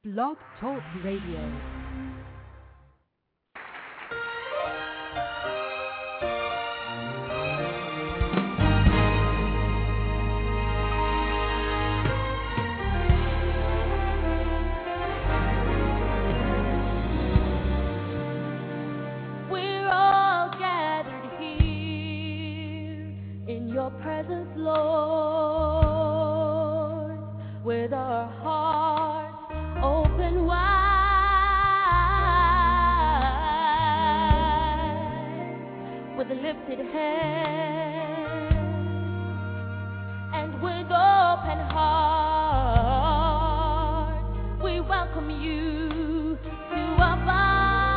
Blog Talk Radio. Presence, Lord, with our hearts open wide, with a lifted head and with open heart, we welcome you to abide.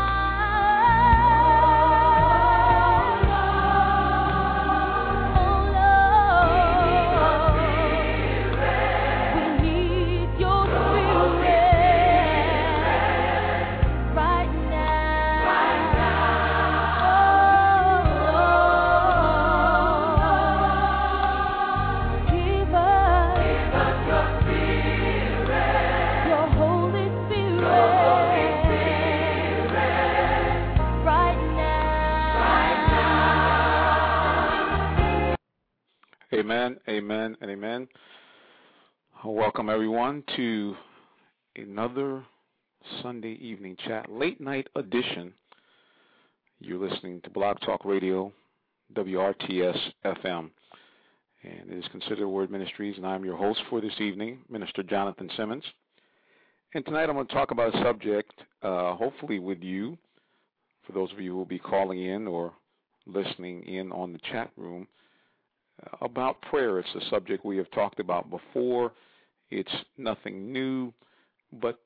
Amen, amen, and amen. Welcome, everyone, to another Sunday evening chat, late night edition. You're listening to Blog Talk Radio, WRTS FM, and it is considered Word Ministries, and I'm your host for this evening, Minister Jonathan Simmons. And tonight I'm going to talk about a subject, hopefully with you, for those of you who will be calling in or listening in on the chat room, about prayer. It's a subject we have talked about before. It's nothing new, but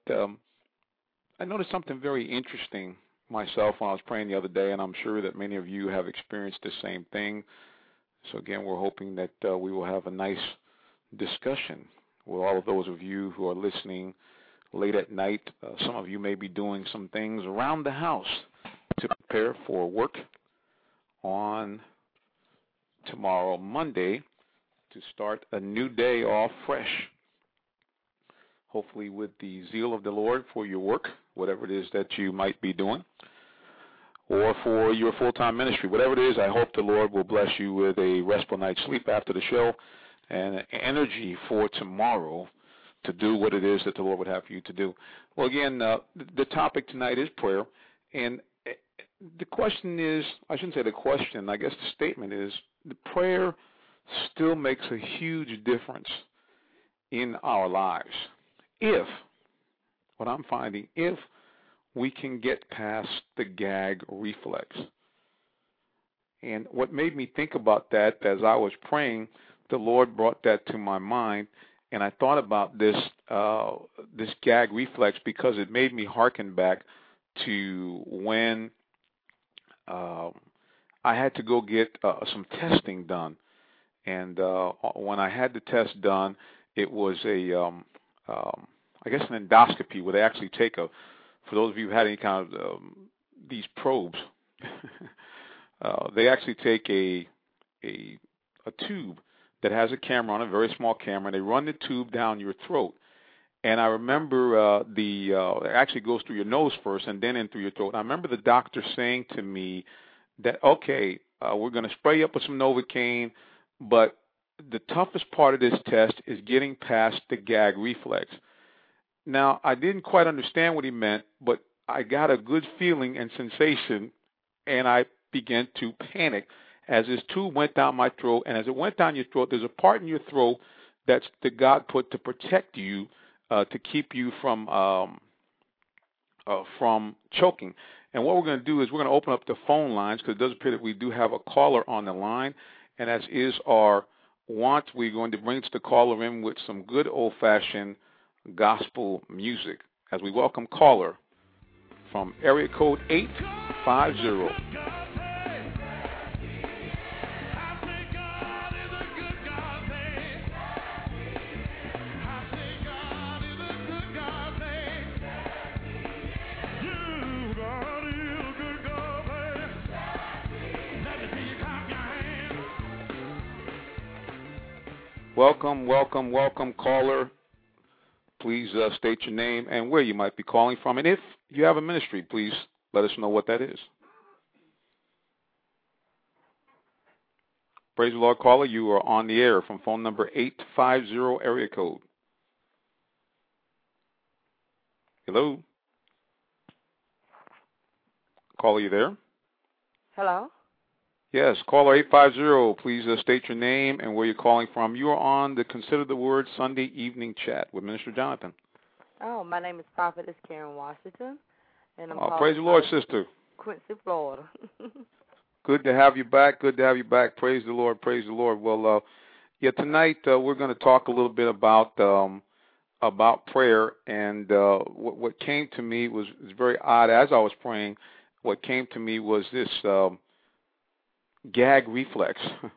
I noticed something very interesting myself when I was praying the other day, and I'm sure that many of you have experienced the same thing. So again, we're hoping that we will have a nice discussion with all of those of you who are listening late at night. Some of you may be doing some things around the house to prepare for work on tomorrow, Monday, to start a new day off fresh, hopefully with the zeal of the Lord for your work, whatever it is that you might be doing, or for your full-time ministry. Whatever it is, I hope the Lord will bless you with a restful night's sleep after the show and energy for tomorrow to do what it is that the Lord would have for you to do. Well, again, the topic tonight is prayer, and the question is, I shouldn't say the question, I guess the statement is, the prayer still makes a huge difference in our lives if, what I'm finding, if we can get past the gag reflex. And what made me think about that as I was praying, the Lord brought that to my mind, and I thought about this gag reflex because it made me hearken back to when I had to go get some testing done, and when I had the test done, it was I guess an endoscopy where they actually take for those of you who had any kind of these probes, they actually take a tube that has a camera on it, a very small camera, and they run the tube down your throat. And I remember it actually goes through your nose first and then in through your throat. And I remember the doctor saying to me that, okay, we're going to spray you up with some Novocaine, but the toughest part of this test is getting past the gag reflex. Now, I didn't quite understand what he meant, but I got a good feeling and sensation, and I began to panic as this tube went down my throat. And as it went down your throat, there's a part in your throat that God put to protect you, to keep you from choking. And what we're going to do is we're going to open up the phone lines because it does appear that we do have a caller on the line. And as is our want, we're going to bring the caller in with some good old-fashioned gospel music as we welcome caller from area code 850. Welcome, caller. please state your name and where you might be calling from. And if you have a ministry, please let us know what that is. Praise the Lord, caller. You are on the air from phone number 850 area code. Hello? Caller, you there? Hello? Yes, caller 850. Please state your name and where you're calling from. You are on the Consider the Word Sunday evening chat with Minister Jonathan. Oh, my name is Prophetess Karen Washington, and I'm calling praise the Lord, sister. Quincy, Florida. Good to have you back. Good to have you back. Praise the Lord. Praise the Lord. Well, tonight we're going to talk a little bit about prayer, and what came to me was very odd as I was praying. What came to me was this gag reflex,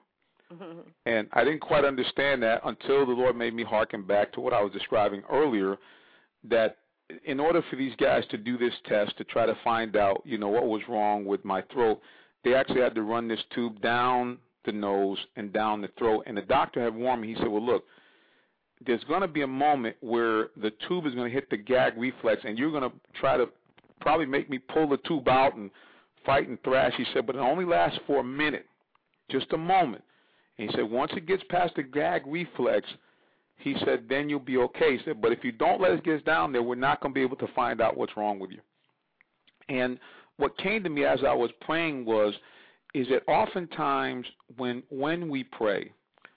and I didn't quite understand that until the Lord made me hearken back to what I was describing earlier, that in order for these guys to do this test to try to find out, what was wrong with my throat, they actually had to run this tube down the nose and down the throat. And the doctor had warned me. He said, well, look, there's going to be a moment where the tube is going to hit the gag reflex, and you're going to try to probably make me pull the tube out and fight and thrash. He said, but it only lasts for a minute, just a moment. And he said, once it gets past the gag reflex, he said, then you'll be okay. He said, but if you don't let it get down there, we're not going to be able to find out what's wrong with you. And what came to me as I was praying is that oftentimes when we pray,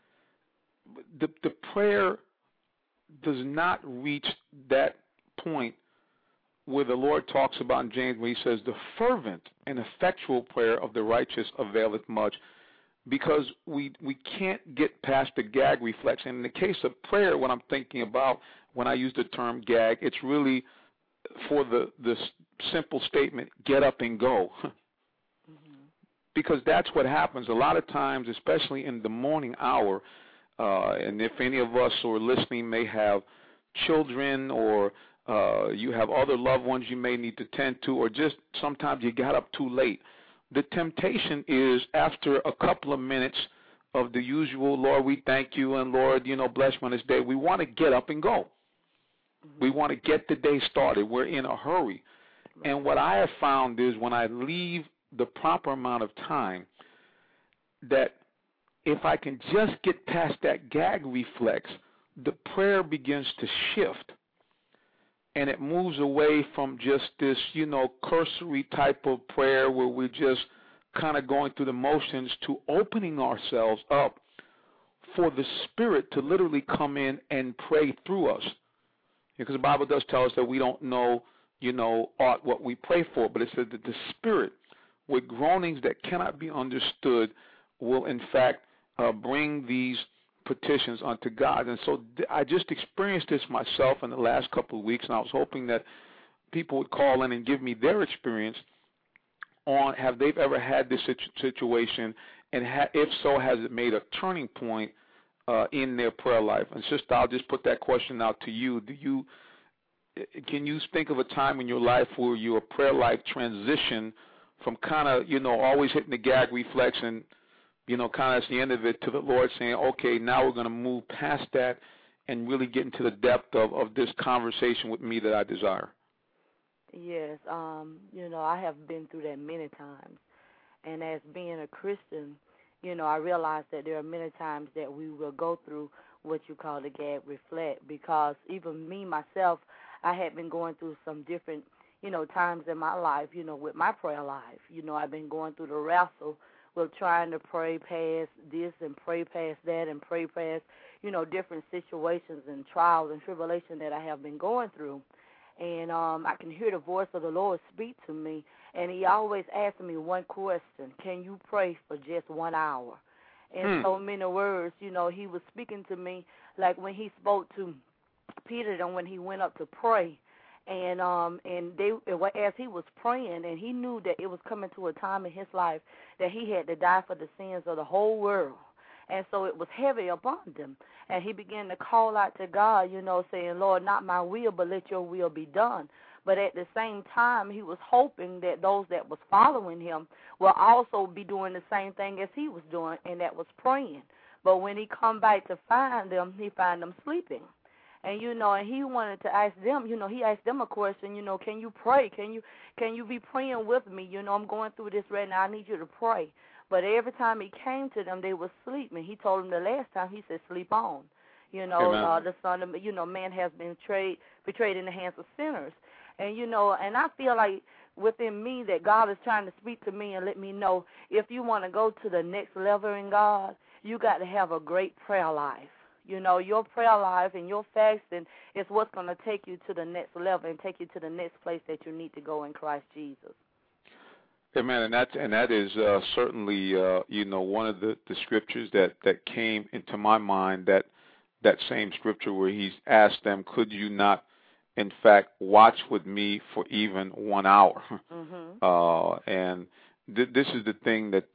the prayer does not reach that point where the Lord talks about in James where he says, the fervent and effectual prayer of the righteous availeth much, because we can't get past the gag reflex. And in the case of prayer, what I'm thinking about when I use the term gag, it's really for the simple statement, get up and go. Because that's what happens a lot of times, especially in the morning hour. And if any of us who are listening may have children or you have other loved ones you may need to tend to, or just sometimes you got up too late. The temptation is after a couple of minutes of the usual, Lord, we thank you, and Lord, bless me on this day, we want to get up and go. We want to get the day started. We're in a hurry. And what I have found is when I leave the proper amount of time, that if I can just get past that gag reflex, the prayer begins to shift. And it moves away from just this, cursory type of prayer where we're just kind of going through the motions to opening ourselves up for the Spirit to literally come in and pray through us. Because the Bible does tell us that we don't know, ought what we pray for, but it says that the Spirit, with groanings that cannot be understood, will in fact bring these petitions unto God. And so I just experienced this myself in the last couple of weeks, and I was hoping that people would call in and give me their experience on have they ever had this situation, and if so, has it made a turning point in their prayer life? And sister, I'll just put that question out to you. Can you think of a time in your life where your prayer life transitioned from kind of, always hitting the gag reflex and kind of at the end of it to the Lord saying, okay, now we're going to move past that and really get into the depth of this conversation with me that I desire? Yes, I have been through that many times. And as being a Christian, I realize that there are many times that we will go through what you call the gag reflect, because even me, myself, I had been going through some different, times in my life, with my prayer life. I've been going through the wrestle with trying to pray past this and pray past that and pray past, different situations and trials and tribulation that I have been going through. And I can hear the voice of the Lord speak to me, and he always asks me one question: can you pray for just 1 hour? In so many words, he was speaking to me like when he spoke to Peter and when he went up to pray. And as he was praying, and he knew that it was coming to a time in his life that he had to die for the sins of the whole world. And so it was heavy upon them. And he began to call out to God, saying, Lord, not my will, but let your will be done. But at the same time, he was hoping that those that was following him will also be doing the same thing as he was doing, and that was praying. But when he come back to find them, he found them sleeping. And and he wanted to ask them, he asked them a question, can you pray? Can you be praying with me? I'm going through this right now. I need you to pray. But every time he came to them, they were sleeping. He told them the last time, he said, sleep on. The son of, man has been betrayed in the hands of sinners. And, and I feel like within me that God is trying to speak to me and let me know if you want to go to the next level in God, you got to have a great prayer life. Your prayer life and your fasting is what's going to take you to the next level and take you to the next place that you need to go in Christ Jesus. Amen. And that is certainly one of the scriptures that came into my mind, that same scripture where he's asked them, could you not in fact watch with me for even 1 hour? Mm-hmm. And this is the thing that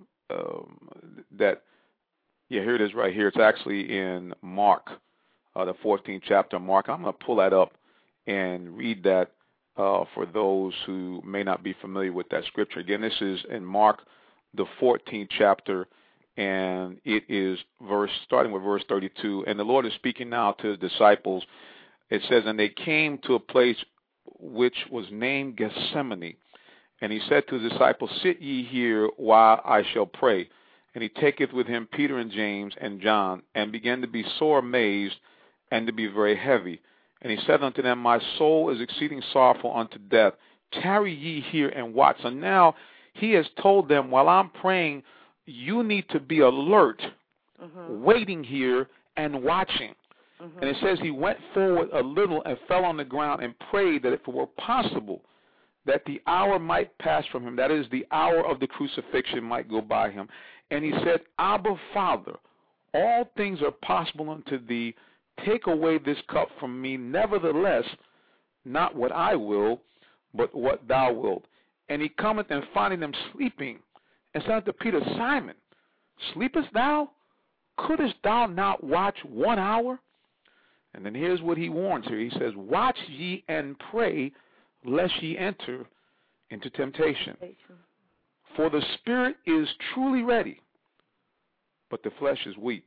here it is right here. It's actually in Mark, the 14th chapter of Mark. I'm going to pull that up and read that for those who may not be familiar with that scripture. Again, this is in Mark, the 14th chapter, and it is starting with verse 32. And the Lord is speaking now to his disciples. It says, and they came to a place which was named Gethsemane. And he said to his disciples, sit ye here while I shall pray. And he taketh with him Peter and James and John, and began to be sore amazed, and to be very heavy. And he said unto them, my soul is exceeding sorrowful unto death. Tarry ye here and watch. So now he has told them, while I'm praying, you need to be alert, mm-hmm. waiting here and watching. Mm-hmm. And it says he went forward a little and fell on the ground and prayed that if it were possible, that the hour might pass from him, that is, the hour of the crucifixion might go by him. And he said, Abba, Father, all things are possible unto thee. Take away this cup from me. Nevertheless, not what I will, but what thou wilt. And he cometh and finding them sleeping, and said unto Peter, Simon, sleepest thou? Couldest thou not watch 1 hour? And then here's what he warns here. He says, watch ye and pray, lest ye enter into temptation. For the spirit is truly ready, but the flesh is weak.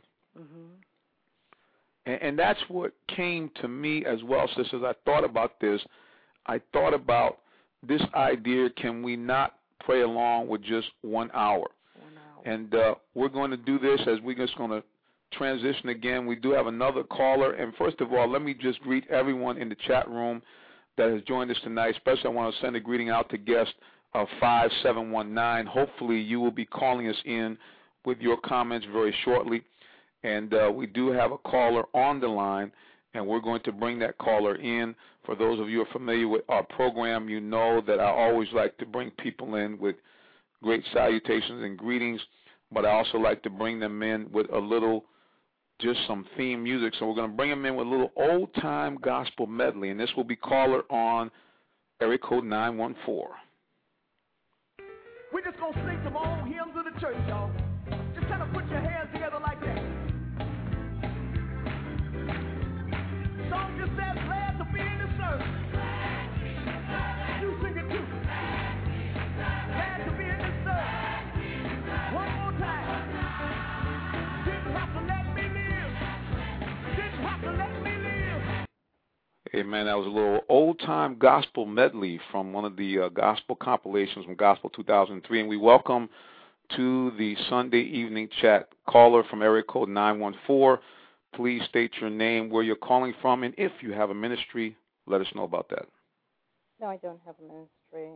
Mm-hmm. And that's what came to me as well, sisters. I thought about this. I thought about this idea, can we not pray along with just 1 hour? 1 hour. And we're going to do this as we're just going to transition again. We do have another caller. And first of all, let me just greet everyone in the chat room that has joined us tonight. Especially I want to send a greeting out to guest 5719. Hopefully you will be calling us in with your comments very shortly. And we do have a caller on the line, and we're going to bring that caller in. For those of you who are familiar with our program, you know that I always like to bring people in with great salutations and greetings, but I also like to bring them in with a little, just some theme music. So we're going to bring them in with a little old-time gospel medley, and this will be caller on area code 914. We're just going to sing some old hymns of the church, y'all. Just kind of put your hands together like that. Song just says, glad to be in the service. You sing it too. Glad to be in the service. One more time. Didn't have to let me live. Didn't have to let me live. Amen. That was a little old-time gospel medley from one of the gospel compilations from Gospel 2003. And we welcome to the Sunday evening chat caller from area code 914. Please state your name, where you're calling from, and if you have a ministry, let us know about that. No, I don't have a ministry.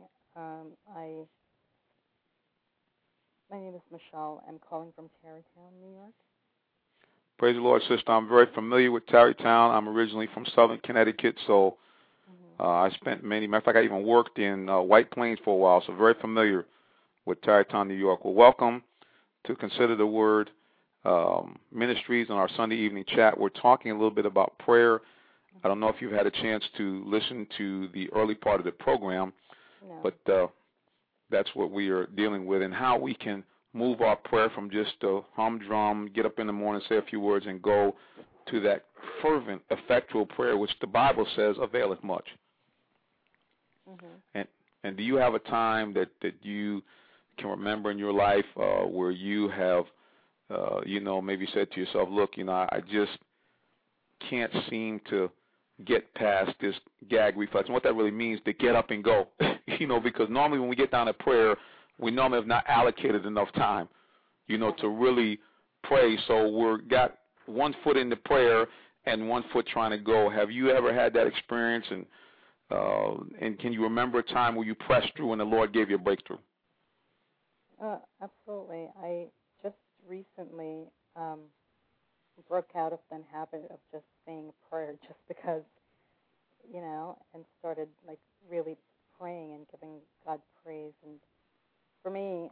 My name is Michelle. I'm calling from Tarrytown, New York. Praise the Lord, sister. I'm very familiar with Tarrytown. I'm originally from Southern Connecticut, so I spent matter of fact, I even worked in White Plains for a while, so very familiar with Tarrytown, New York. Well, welcome to Consider the Word Ministries on our Sunday evening chat. We're talking a little bit about prayer. I don't know if you've had a chance to listen to the early part of the program, but that's what we are dealing with and how we can move our prayer from just a humdrum, get up in the morning, say a few words, and go to that fervent, effectual prayer, which the Bible says availeth much. Mm-hmm. And do you have a time that you can remember in your life where you have, maybe said to yourself, look, I just can't seem to get past this gag reflex. And what that really means, to get up and go, because normally when we get down to prayer, we normally have not allocated enough time, to really pray. So we've got one foot in the prayer and one foot trying to go. Have you ever had that experience? And can you remember a time where you pressed through and the Lord gave you a breakthrough? Absolutely. I just recently broke out of the habit of just saying a prayer just because, and started like really praying and giving God praise. And for me,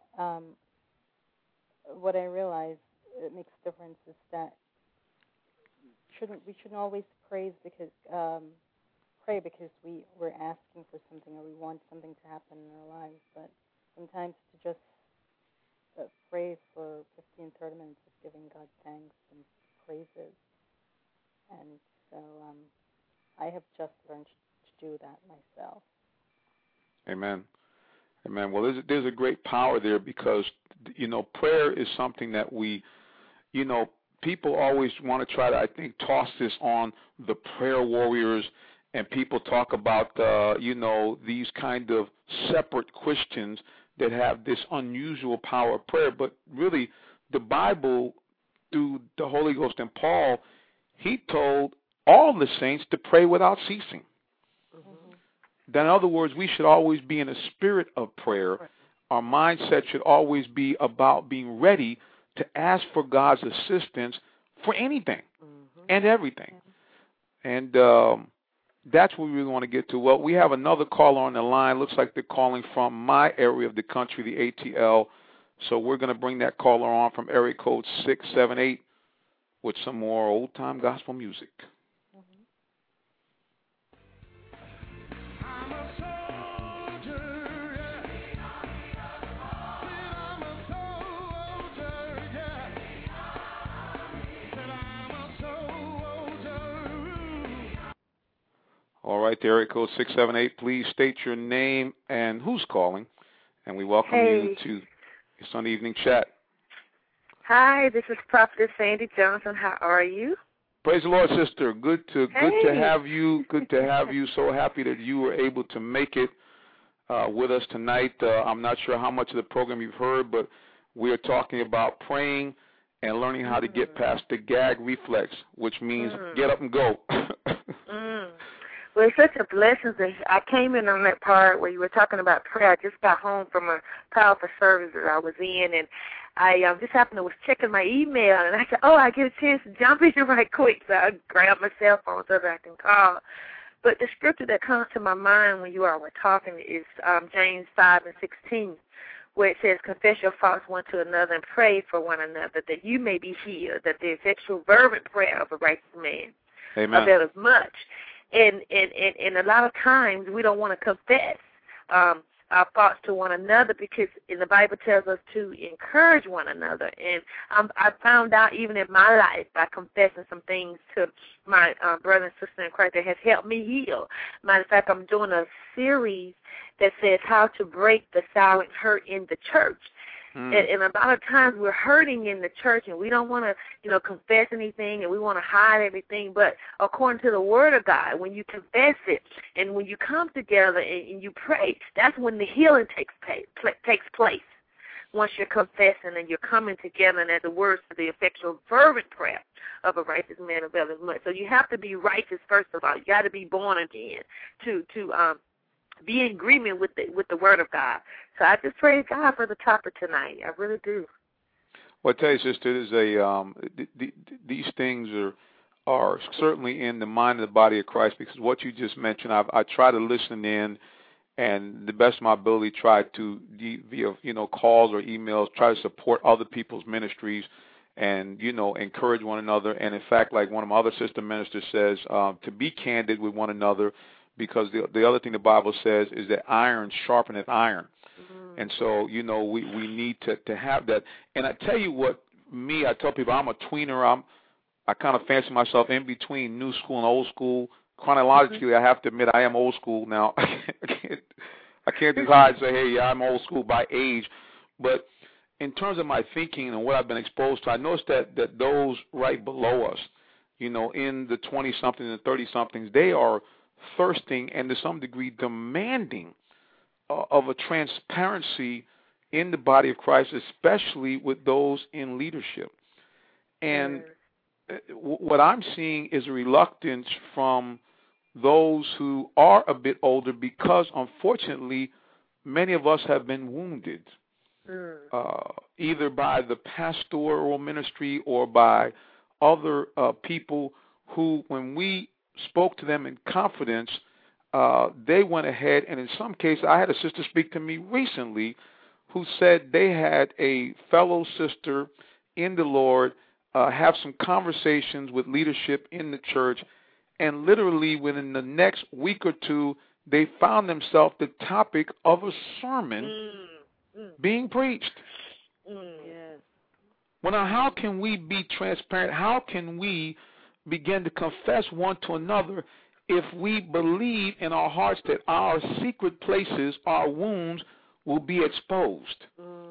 what I realized it makes a difference is that we shouldn't always pray because we're asking for something or we want something to happen in our lives, but sometimes to just pray for 15, 30 minutes of giving God thanks and praises. And so I have just learned to do that myself. Amen. Amen. Well, there's a great power there because, prayer is something that we, people always want to try to, I think, toss this on the prayer warriors, and people talk about, these kind of separate Christians that have this unusual power of prayer. But really, the Bible, through the Holy Ghost and Paul, he told all the saints to pray without ceasing. Mm-hmm. In other words, we should always be in a spirit of prayer. Our mindset should always be about being ready to ask for God's assistance for anything and everything. And that's what we really want to get to. Well, we have another caller on the line. Looks like they're calling from my area of the country, the ATL. So we're going to bring that caller on from area code 678 with some more old-time gospel music. All right, the area code 678. Please state your name and who's calling, and we welcome you to your Sunday evening chat. Hi, this is Prophetess Sandy Johnson. How are you? Praise the Lord, sister. Good to have you. Good to have you. So happy that you were able to make it with us tonight. I'm not sure how much of the program you've heard, but we are talking about praying and learning how to get past the gag reflex, which means get up and go. Well, it's such a blessing that I came in on that part where you were talking about prayer. I just got home from a powerful service that I was in, and I just happened to was checking my email, and I said, I get a chance to jump in right quick, so I grabbed my cell phone so that I can call. But the scripture that comes to my mind when you all were talking is James 5:16, where it says, confess your faults one to another and pray for one another that you may be healed, that the effectual fervent prayer of a righteous man availeth much. And a lot of times we don't want to confess our thoughts to one another because the Bible tells us to encourage one another. And I found out even in my life by confessing some things to my brother and sister in Christ that has helped me heal. Matter of fact, I'm doing a series that says how to break the silent hurt in the church. And a lot of times we're hurting in the church and we don't want to, confess anything and we want to hide everything. But according to the Word of God, when you confess it and when you come together and you pray, that's when the healing takes place. Once you're confessing and you're coming together, and as the word says, the effectual fervent prayer of a righteous man availeth much. So you have to be righteous first of all. You got to be born again to be in agreement with the Word of God. So I just praise God for the topic tonight. I really do. Well, I tell you, sister, these things are certainly in the mind of the body of Christ, because what you just mentioned, I try to listen in, and the best of my ability try to, via calls or emails, try to support other people's ministries and, encourage one another. And, in fact, like one of my other sister ministers says, to be candid with one another, because the other thing the Bible says is that iron sharpeneth iron. Mm-hmm. And so, we need to have that. And I tell you what, I tell people I'm a tweener. I kind of fancy myself in between new school and old school. Chronologically, I have to admit I am old school now. I can't just hide and say, hey, I'm old school by age. But in terms of my thinking and what I've been exposed to, I noticed that those right below us, in the 20-somethings and 30-somethings, they are thirsting and to some degree demanding of a transparency in the body of Christ, especially with those in leadership. And what I'm seeing is a reluctance from those who are a bit older because, unfortunately, many of us have been wounded, either by the pastoral ministry or by other people who, when we spoke to them in confidence, they went ahead, and in some cases, I had a sister speak to me recently who said they had a fellow sister in the Lord have some conversations with leadership in the church, and literally within the next week or two, they found themselves the topic of a sermon being preached. Yes. Well, now, how can we be transparent? How can we begin to confess one to another if we believe in our hearts that our secret places, our wounds, will be exposed?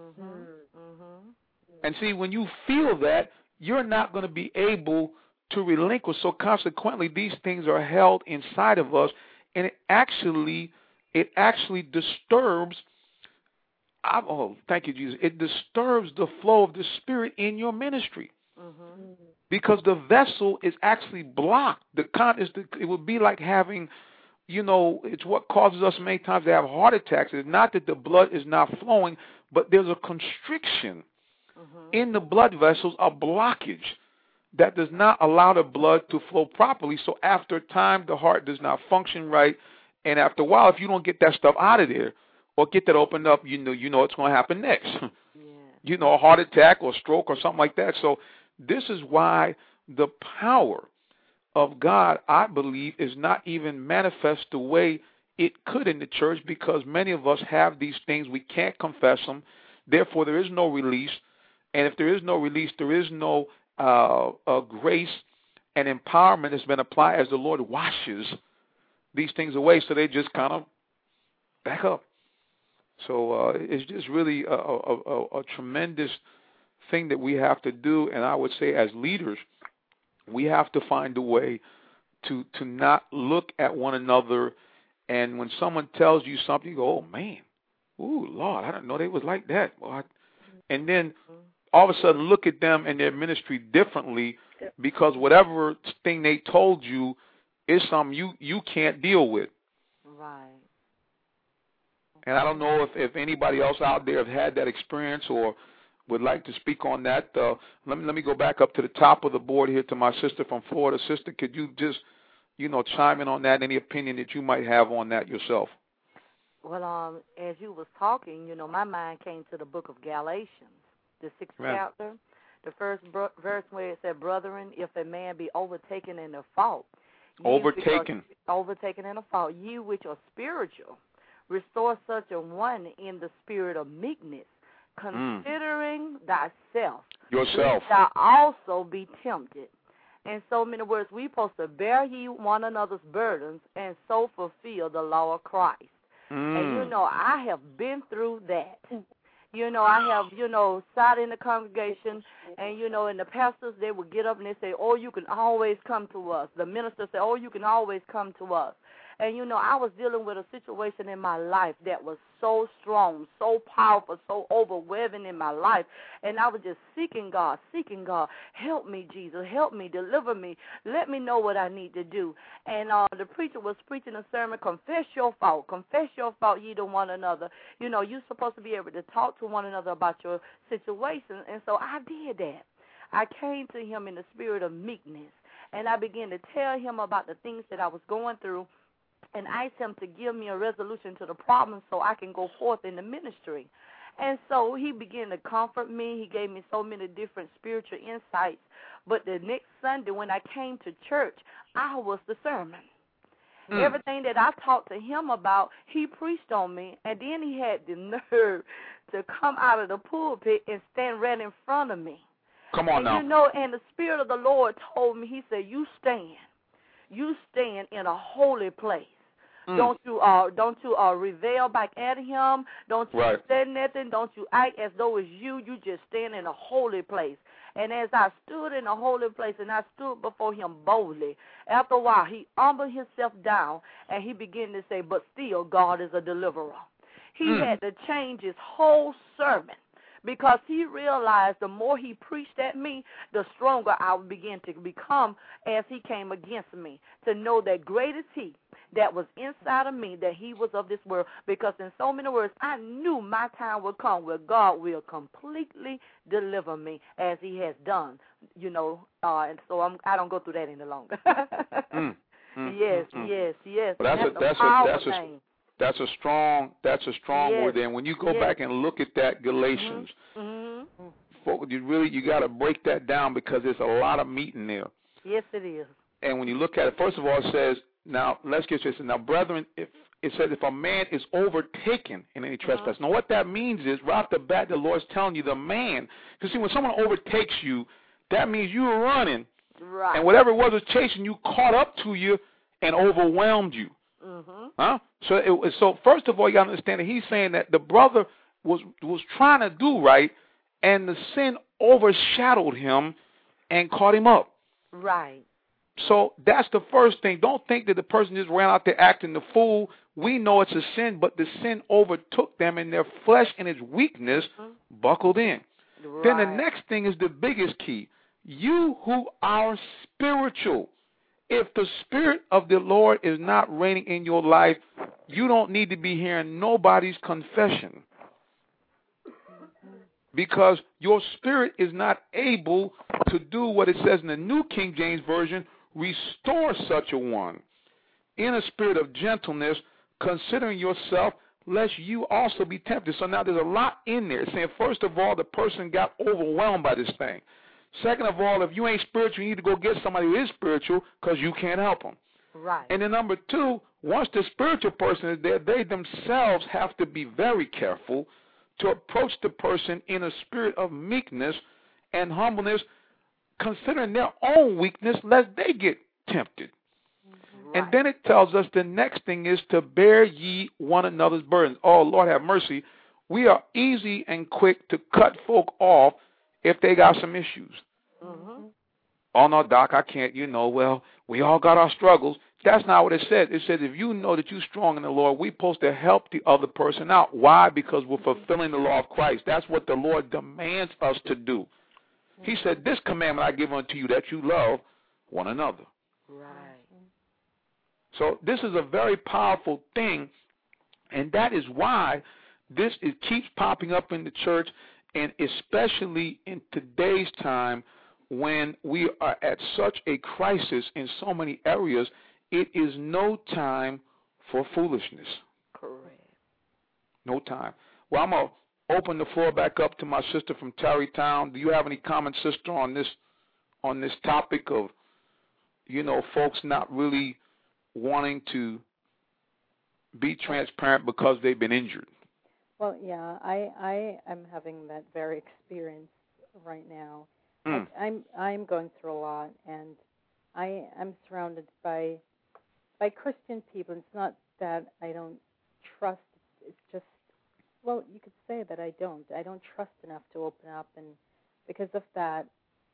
And see, when you feel that, you're not going to be able to relinquish. So consequently, these things are held inside of us, and it actually disturbs. Thank you, Jesus. It disturbs the flow of the Spirit in your ministry. Because the vessel is actually blocked. It would be like having, it's what causes us many times to have heart attacks. It's not that the blood is not flowing, but there's a constriction in the blood vessels, a blockage that does not allow the blood to flow properly. So after time, the heart does not function right. And after a while, if you don't get that stuff out of there or get that opened up, you know what's going to happen next. A heart attack or stroke or something like that. So this is why the power of God, I believe, is not even manifest the way it could in the church, because many of us have these things. We can't confess them. Therefore, there is no release. And if there is no release, there is no grace and empowerment that's been applied as the Lord washes these things away. So they just kind of back up. So it's just really a tremendous thing that we have to do. And I would say as leaders, we have to find a way to not look at one another. And when someone tells you something, you go, oh, man, ooh, Lord, I didn't know they was like that. And then all of a sudden look at them and their ministry differently, because whatever thing they told you is something you can't deal with. Right. And I don't know if anybody else out there have had that experience or would like to speak on that. Let me go back up to the top of the board here to my sister from Florida. Sister, could you just, chime in on that, any opinion that you might have on that yourself? Well, as you was talking, my mind came to the book of Galatians, the 6th chapter, the first verse where it said, brethren, if a man be overtaken in a fault. Overtaken in a fault. Ye which are spiritual, restore such a one in the spirit of meekness, considering thyself. Yourself. Lest thou also be tempted. In so many words, we supposed to bear ye one another's burdens and so fulfill the law of Christ. And, I have been through that. I have, sat in the congregation and, and the pastors, they would get up and they say, oh, you can always come to us. The minister said, oh, you can always come to us. And, I was dealing with a situation in my life that was so strong, so powerful, so overwhelming in my life. And I was just seeking God. Help me, Jesus. Help me. Deliver me. Let me know what I need to do. And the preacher was preaching a sermon, confess your fault. Confess your fault ye to one another. You're supposed to be able to talk to one another about your situation. And so I did that. I came to him in the spirit of meekness. And I began to tell him about the things that I was going through, and asked him to give me a resolution to the problem so I can go forth in the ministry. And so he began to comfort me. He gave me so many different spiritual insights. But the next Sunday when I came to church, I was the sermon. Everything that I talked to him about, he preached on me. And then he had the nerve to come out of the pulpit and stand right in front of me. Come on now. And the Spirit of the Lord told me, he said, you stand in a holy place. Don't you reveal back at him. Don't you say nothing. Don't you act as though it's you. You just stand in a holy place. And as I stood in a holy place and I stood before him boldly, after a while he humbled himself down and he began to say, but still God is a deliverer. He had to change his whole sermon because he realized the more he preached at me, the stronger I would begin to become as he came against me, to know that great is he that was inside of me, that he was of this world. Because in so many words, I knew my time would come where God will completely deliver me as he has done, and so I don't go through that any longer. Yes. Well, that's a strong word there. And when you go back and look at that Galatians, folks, you got to break that down because there's a lot of meat in there. Yes, it is. And when you look at it, first of all, it says, now let's get this. Now, brethren, it says if a man is overtaken in any trespass. Now, what that means is right off the bat, the Lord's telling you the man. Because see, when someone overtakes you, that means you were running, right? And whatever it was chasing you caught up to you and overwhelmed you. Huh? So first of all, you got to understand that he's saying that the brother was trying to do right, and the sin overshadowed him and caught him up. Right. So that's the first thing. Don't think that the person just ran out there acting the fool. We know it's a sin, but the sin overtook them, and their flesh and its weakness buckled in. Right. Then the next thing is the biggest key. You who are spiritual. If the Spirit of the Lord is not reigning in your life, you don't need to be hearing nobody's confession. Because your spirit is not able to do what it says in the New King James Version, restore such a one in a spirit of gentleness, considering yourself, lest you also be tempted. So now there's a lot in there. It's saying, first of all, the person got overwhelmed by this thing. Second of all, if you ain't spiritual, you need to go get somebody who is spiritual because you can't help them. Right. And then number two, once the spiritual person is there, they themselves have to be very careful to approach the person in a spirit of meekness and humbleness, considering their own weakness, lest they get tempted. Right. And then it tells us the next thing is to bear ye one another's burdens. Oh, Lord have mercy. We are easy and quick to cut folk off if they got some issues. Oh, no, Doc, I can't, well, we all got our struggles. That's not what it says. It says if you know that you're strong in the Lord, we're supposed to help the other person out. Why? Because we're fulfilling the law of Christ. That's what the Lord demands us to do. He said, this commandment I give unto you, that you love one another. Right. So this is a very powerful thing, and that is why it keeps popping up in the church, and especially in today's time when we are at such a crisis in so many areas, it is no time for foolishness. Correct. No time. Well, I'm going to open the floor back up to my sister from Tarrytown. Do you have any comments, sister, on this topic of, folks not really wanting to be transparent because they've been injured? Well, yeah, I am having that very experience right now. I'm going through a lot, and I'm surrounded by Christian people. It's not that I don't trust. It's just, well, you could say that I don't trust enough to open up, and because of that,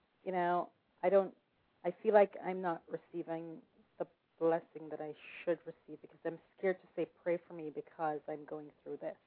I feel like I'm not receiving the blessing that I should receive because I'm scared to say pray for me because I'm going through this.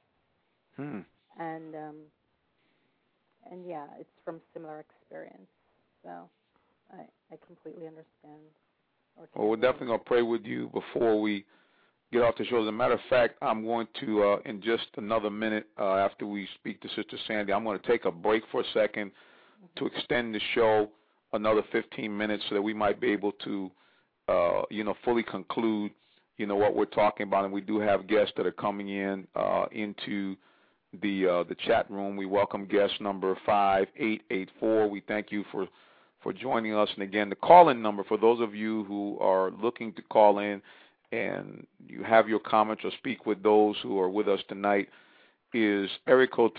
And yeah, it's from similar experience. So I completely understand. Well, we're definitely going to pray with you before we get off the show. As a matter of fact, I'm going to, in just another minute after we speak to Sister Sandy, I'm going to take a break for a second to extend the show another 15 minutes so that we might be able to, fully conclude, what we're talking about. And we do have guests that are coming in into the chat room. We welcome guest number 5884. We thank you for joining us. And again, the call-in number for those of you who are looking to call in and you have your comments or speak with those who are with us tonight is area code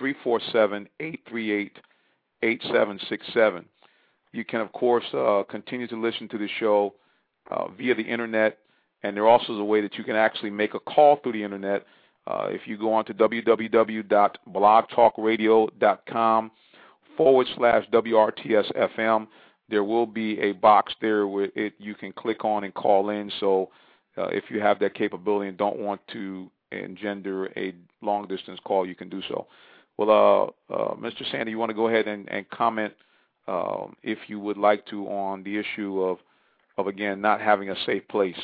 347-838-8767. You can, of course, continue to listen to the show via the Internet, and there also is a way that you can actually make a call through the Internet. If you go on to www.blogtalkradio.com /WRTS-FM. There will be a box there where you can click on and call in. So if you have that capability and don't want to engender a long-distance call, you can do so. Well, Mr. Sandy, you want to go ahead and comment, if you would like to, on the issue of again, not having a safe place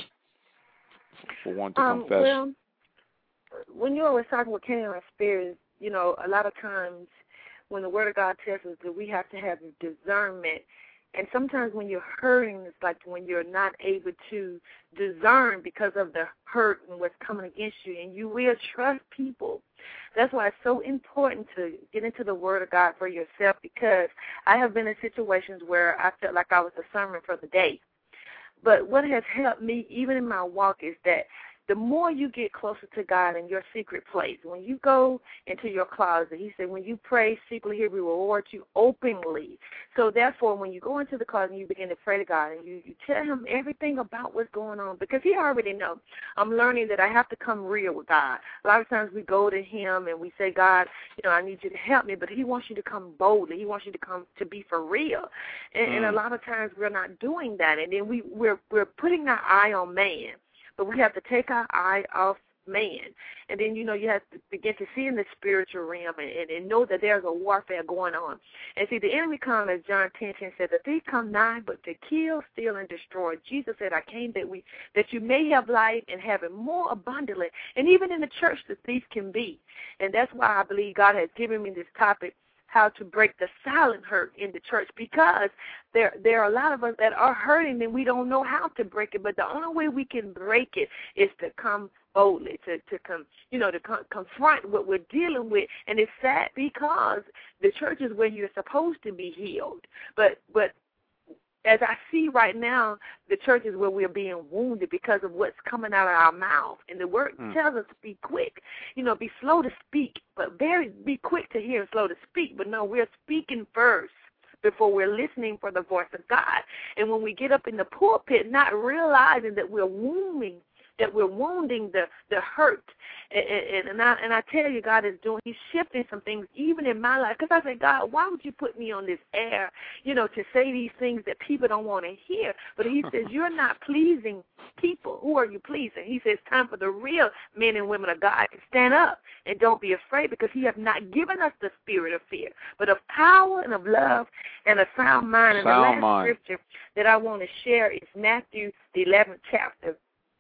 for one to confess? Well, when you always talking with Ken and our spirit, you know, a lot of times when the Word of God tells us that we have to have discernment, and sometimes when you're hurting, it's like when you're not able to discern because of the hurt and what's coming against you, and you will trust people. That's why it's so important to get into the Word of God for yourself, because I have been in situations where I felt like I was a sermon for the day. But what has helped me, even in my walk, is that the more you get closer to God in your secret place, when you go into your closet, he said, when you pray secretly, he will reward you openly. So therefore, when you go into the closet and you begin to pray to God and you tell him everything about what's going on, because he already knows. I'm learning that I have to come real with God. A lot of times we go to him and we say, God, you know, I need you to help me, but he wants you to come boldly. He wants you to come to be for real. And a lot of times we're not doing that. And then we're putting our eye on man. But we have to take our eye off man. And then, you know, you have to begin to see in the spiritual realm and know that there's a warfare going on. And see, the enemy comes, as John 10:10 said, the thief come nigh but to kill, steal, and destroy. Jesus said, I came that you may have life and have it more abundantly. And even in the church, the thief can be. And that's why I believe God has given me this topic, how to break the silent hurt in the church, because there are a lot of us that are hurting and we don't know how to break it. But the only way we can break it is to come boldly, to confront what we're dealing with. And it's sad because the church is where you're supposed to be healed. But as I see right now, the church is where we're being wounded because of what's coming out of our mouth. And the word tells us to be quick, be slow to speak, but be quick to hear and slow to speak. But no, we're speaking first before we're listening for the voice of God. And when we get up in the pulpit, not realizing that we're wounding the hurt. And I tell you, God is he's shifting some things even in my life. Because I say, God, why would you put me on this air, to say these things that people don't want to hear? But he says, you're not pleasing people. Who are you pleasing? He says, it's time for the real men and women of God to stand up and don't be afraid, because he has not given us the spirit of fear, but of power and of love and a sound mind. And the last scripture that I want to share is Matthew, the 11th chapter.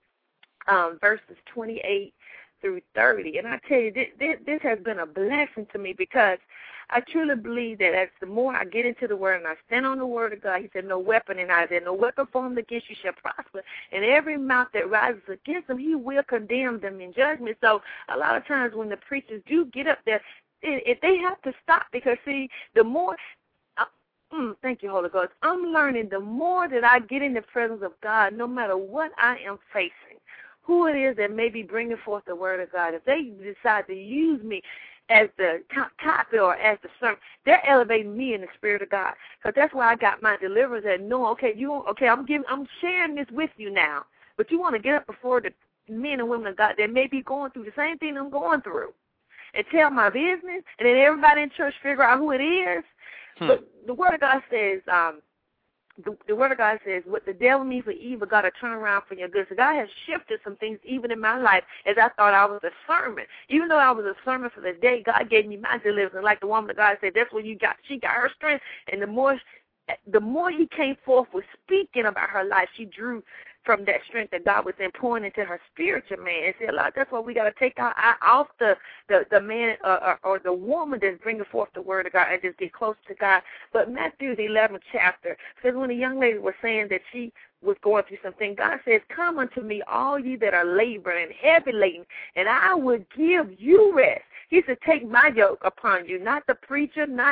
Verses 28 through 30. And I tell you, this has been a blessing to me, because I truly believe that as the more I get into the Word and I stand on the Word of God, he said, no weapon, and I said, no weapon formed against you shall prosper. And every mouth that rises against them, he will condemn them in judgment. So a lot of times when the preachers do get up there, if they have to stop, because, see, the more thank you, Holy Ghost. I'm learning the more that I get in the presence of God, no matter what I am facing, who it is that may be bringing forth the Word of God, if they decide to use me as the topic or as the sermon, they're elevating me in the Spirit of God. Because that's why I got my deliverance and know, I'm sharing this with you now. But you want to get up before the men and women of God that may be going through the same thing I'm going through and tell my business, and then everybody in church figure out who it is. But the Word of God says, the Word of God says, what the devil means for evil, God will turn around for your good. So God has shifted some things even in my life, as I thought I was a sermon. Even though I was a sermon for the day, God gave me my deliverance. And like the woman of God said, that's what she got her strength. And the more he came forth with speaking about her life, she drew from that strength that God was then pouring into her spiritual man. And see, a lot, that's why we got to take our eye off the man or the woman that's bringing forth the Word of God and just get close to God. But Matthew, the 11th chapter, says when the young lady was saying that she was going through something, God says, come unto me, all ye that are laboring and heavy laden, and I will give you rest. He said, take my yoke upon you, not the preacher, not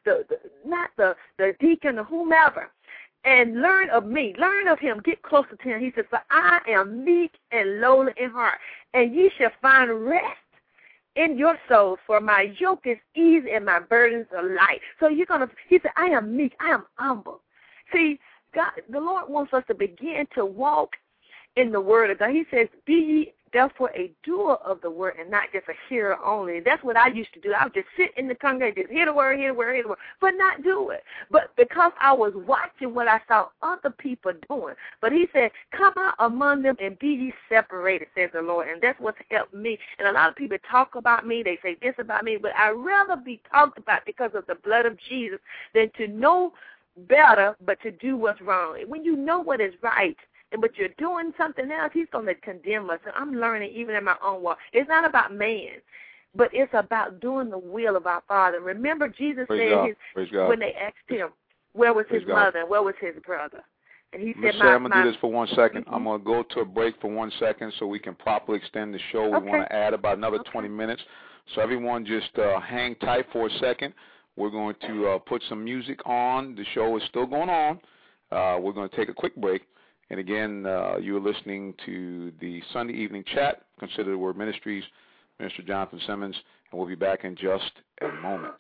the deacon or whomever. And learn of me, learn of him, get closer to him. He says, for I am meek and lowly in heart, and ye shall find rest in your souls, for my yoke is easy and my burdens are light. So he said, I am meek, I am humble. See, God, the Lord wants us to begin to walk in the Word of God. He says, be ye therefore a doer of the word and not just a hearer only. And that's what I used to do. I would just sit in the congregation, just hear the word, but not do it. But because I was watching what I saw other people doing. But he said, come out among them and be ye separated, says the Lord. And that's what's helped me. And a lot of people talk about me. They say this about me. But I'd rather be talked about because of the blood of Jesus than to know better but to do what's wrong. When you know what is right, but you're doing something else, he's going to condemn us. And I'm learning even in my own walk. It's not about man, but it's about doing the will of our Father. Remember, Jesus said when they asked him, where was his mother and where was his brother? And he said, I'm going to do this for 1 second. I'm going to go to a break for 1 second so we can properly extend the show. We want to add about another 20 minutes. So everyone just hang tight for a second. We're going to put some music on. The show is still going on. We're going to take a quick break. And again, you're listening to the Sunday Evening Chat, Consider the Word Ministries, Minister Jonathan Simmons, and we'll be back in just a moment.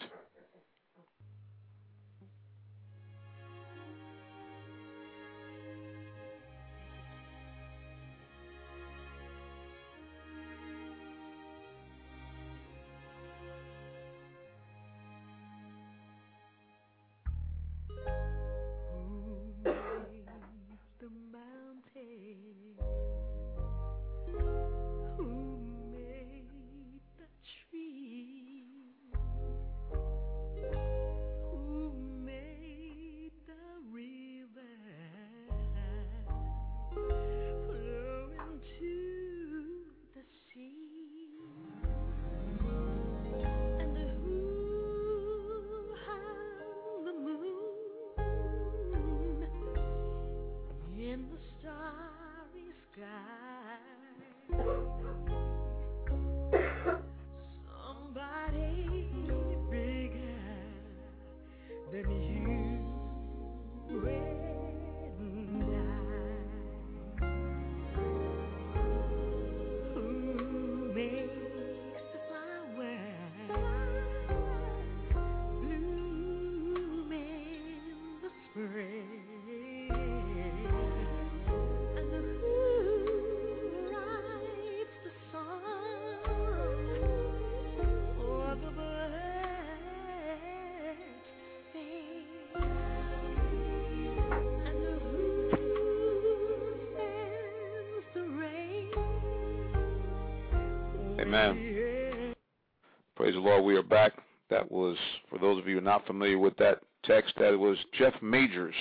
Amen. Praise the Lord. We are back. That was, for those of you who are not familiar with that text, that was Jeff Majors,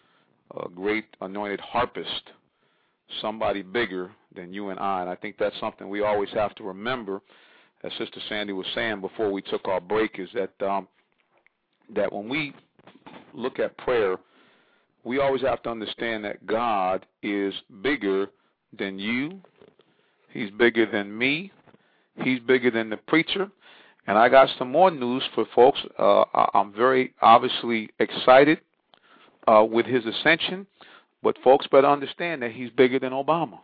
a great anointed harpist, somebody bigger than you and I. And I think that's something we always have to remember, as Sister Sandy was saying before we took our break, is that that when we look at prayer, we always have to understand that God is bigger than you. He's bigger than me. He's bigger than the preacher. And I got some more news for folks. I'm very obviously excited with his ascension, but folks better understand that he's bigger than Obama.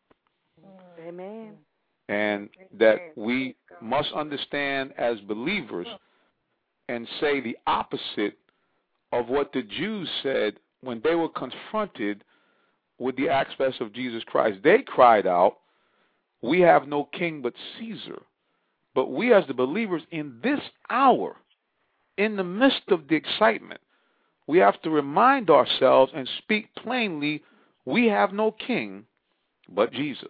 Amen. And that we must understand as believers and say the opposite of what the Jews said when they were confronted with the aspects of Jesus Christ. They cried out, "We have no king but Caesar." But we as the believers in this hour, in the midst of the excitement, we have to remind ourselves and speak plainly, we have no king but Jesus.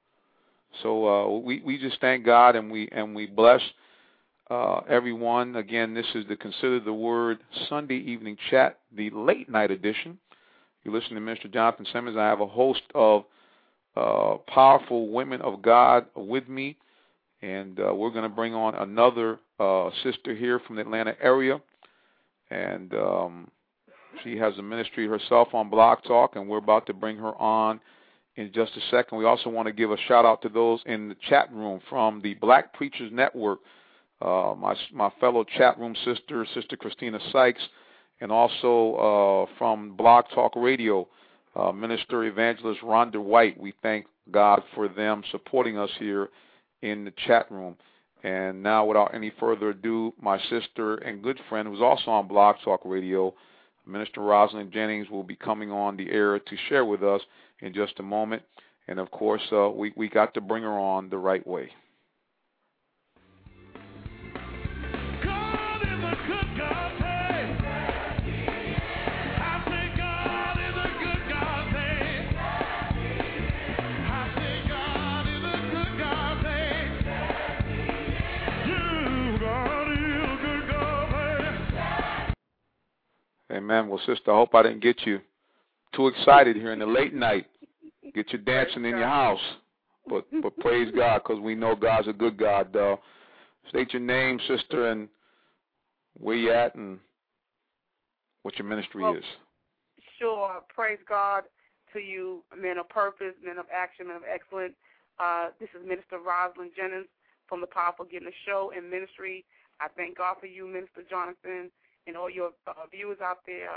So we just thank God and we bless everyone. Again, this is the Consider the Word Sunday Evening Chat, the late night edition. You're listening to Minister Jonathan Simmons. I have a host of powerful women of God with me, and we're going to bring on another sister here from the Atlanta area, and she has a ministry herself on Blog Talk, and we're about to bring her on in just a second. We also want to give a shout-out to those in the chat room from the Black Preachers Network, my fellow chat room sister, Sister Christina Sykes, and also from Blog Talk Radio, Minister Evangelist Rhonda White. We thank God for them supporting us here in the chat room. And now, without any further ado, my sister and good friend, who's also on Blog Talk Radio, Minister Rosalind Jennings, will be coming on the air to share with us in just a moment. And, of course, we got to bring her on the right way. God is a good God, hey. I say God is a good God, hey. I say God is a good God, hey. You, God is a good God, hey. Amen. Well, sister, I hope I didn't get you too excited here in the late night. Get you dancing in your house. But praise God, because we know God's a good God. State your name, sister, and where you at and what your ministry is. Sure. Praise God to you, men of purpose, men of action, men of excellence. This is Minister Rosalind Jennings from the Powerful Getting the Show and Ministry. I thank God for you, Minister Jonathan, and all your viewers out there.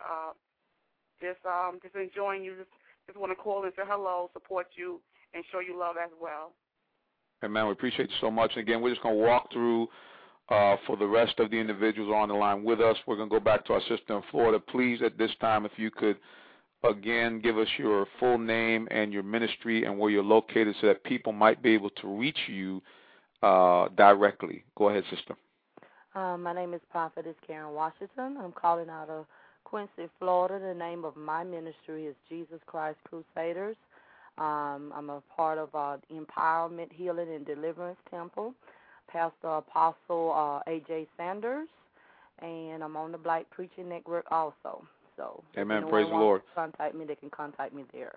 Just enjoying you. Just want to call and say hello, support you, and show you love as well. Amen. We appreciate you so much. And again, we're just going to walk through for the rest of the individuals on the line with us. We're going to go back to our sister in Florida. Please, at this time, if you could, again, give us your full name and your ministry and where you're located so that people might be able to reach you directly. Go ahead, sister. My name is Prophetess Karen Washington. I'm calling out of Quincy, Florida. The name of my ministry is Jesus Christ Crusaders. I'm a part of Empowerment, Healing, and Deliverance Temple. Pastor Apostle A.J. Sanders, and I'm on the Black Preaching Network also. So, amen. Praise the Lord. Contact me. They can contact me there.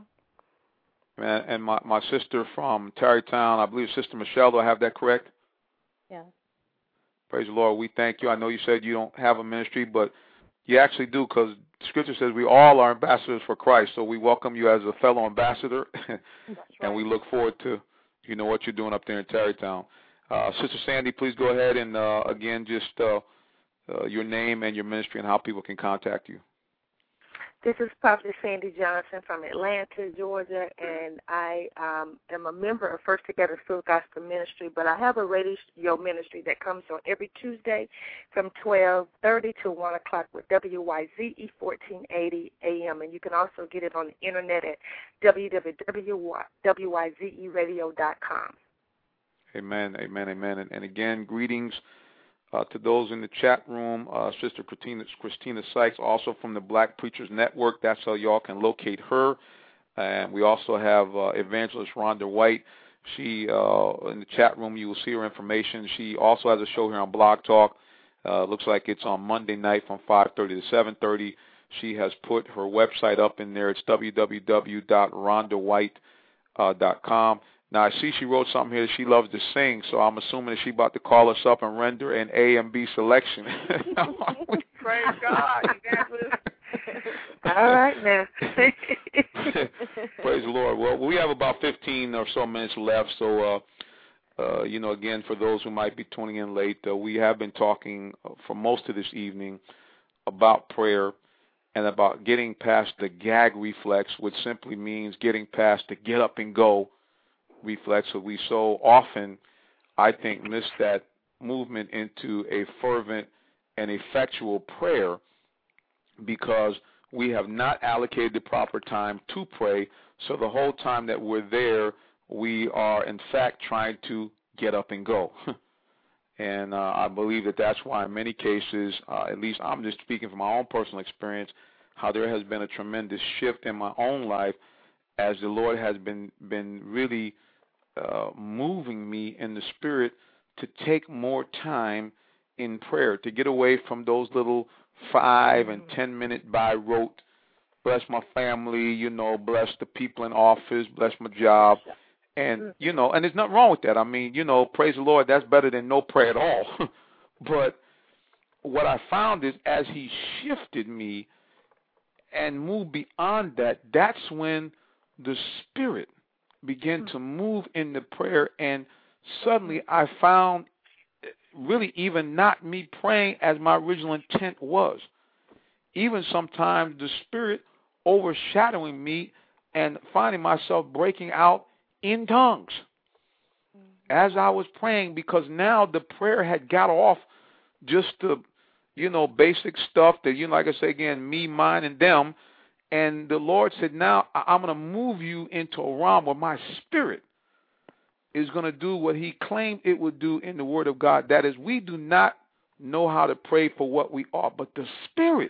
And my sister from Tarrytown, I believe Sister Michelle, do I have that correct? Yeah. Praise the Lord. We thank you. I know you said you don't have a ministry, but you actually do, because Scripture says we all are ambassadors for Christ. So we welcome you as a fellow ambassador, and we look forward to what you're doing up there in Tarrytown. Sister Sandy, please go ahead and again just your name and your ministry and how people can contact you. This is Prophet Sandy Johnson from Atlanta, Georgia, and I am a member of First Together Full Gospel Ministry, but I have a radio ministry that comes on every Tuesday from 12:30 to 1 o'clock with WYZE 1480 AM, and you can also get it on the internet at www.wyzeradio.com. Amen, amen, amen. And again, greetings to those in the chat room. Sister Christina Sykes, also from the Black Preachers Network. That's how y'all can locate her. And we also have Evangelist Rhonda White. She, in the chat room, you will see her information. She also has a show here on Blog Talk. Looks like it's on Monday night from 5:30 to 7:30. She has put her website up in there. It's www.rhondawhite.com. Now, I see she wrote something here that she loves to sing, so I'm assuming that she's about to call us up and render an A and B selection. Praise God. All right, now. Praise the Lord. Well, we have about 15 or so minutes left, so, again, for those who might be tuning in late, we have been talking for most of this evening about prayer and about getting past the gag reflex, which simply means getting past the get up and go reflex. So we so often, I think, miss that movement into a fervent and effectual prayer because we have not allocated the proper time to pray. So the whole time that we're there, we are, in fact, trying to get up and go. And I believe that that's why in many cases, at least I'm just speaking from my own personal experience, how there has been a tremendous shift in my own life as the Lord has been really moving me in the spirit to take more time in prayer, to get away from those little 5 and 10 minute by rote, bless my family, bless the people in office, bless my job. And, and there's nothing wrong with that. I mean, praise the Lord, that's better than no prayer at all. But what I found is as he shifted me and moved beyond that, that's when the Spirit began to move in the prayer, and suddenly I found really even not me praying as my original intent was. Even sometimes the Spirit overshadowing me and finding myself breaking out in tongues as I was praying, because now the prayer had got off just the, basic stuff that, like I say again, me, mine, and them, And the Lord said, now I'm going to move you into a realm where my spirit is going to do what he claimed it would do in the word of God. That is, we do not know how to pray for what we are, but the spirit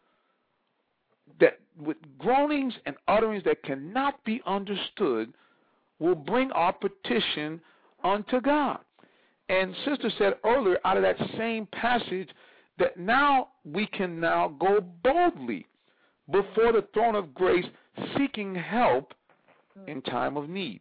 that with groanings and utterings that cannot be understood will bring our petition unto God. And sister said earlier out of that same passage that now we can now go boldly before the throne of grace seeking help in time of need.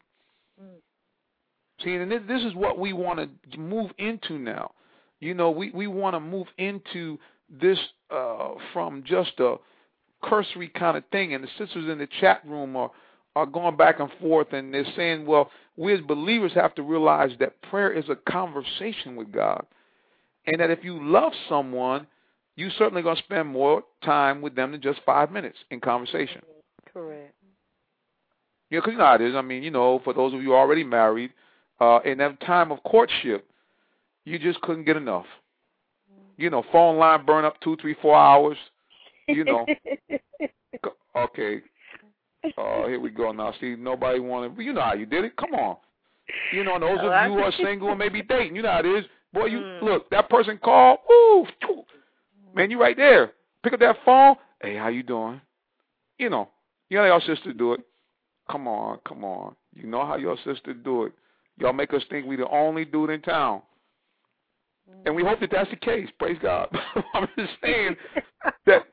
See, and this is what we want to move into now. You know, we want to move into this from just a cursory kind of thing. And the sisters in the chat room are going back and forth, and they're saying, well, we as believers have to realize that prayer is a conversation with God. And that if you love someone, you're certainly going to spend more time with them than just 5 minutes in conversation. Correct. Yeah, because you know how it is. I mean, you know, for those of you already married, in that time of courtship, you just couldn't get enough. You know, phone line burn up 2, 3, 4 hours. You know. Okay. Here we go now. See, nobody wanted. You know how you did it. Come on. You know, those of you who are single and maybe dating, you know how it is. Boy, you look, that person called. Woo, man, you right there. Pick up that phone. Hey, how you doing? You know how your sister do it. Come on. You know how your sister do it. Y'all make us think we the only dude in town. And we hope that that's the case. Praise God. I'm just saying that.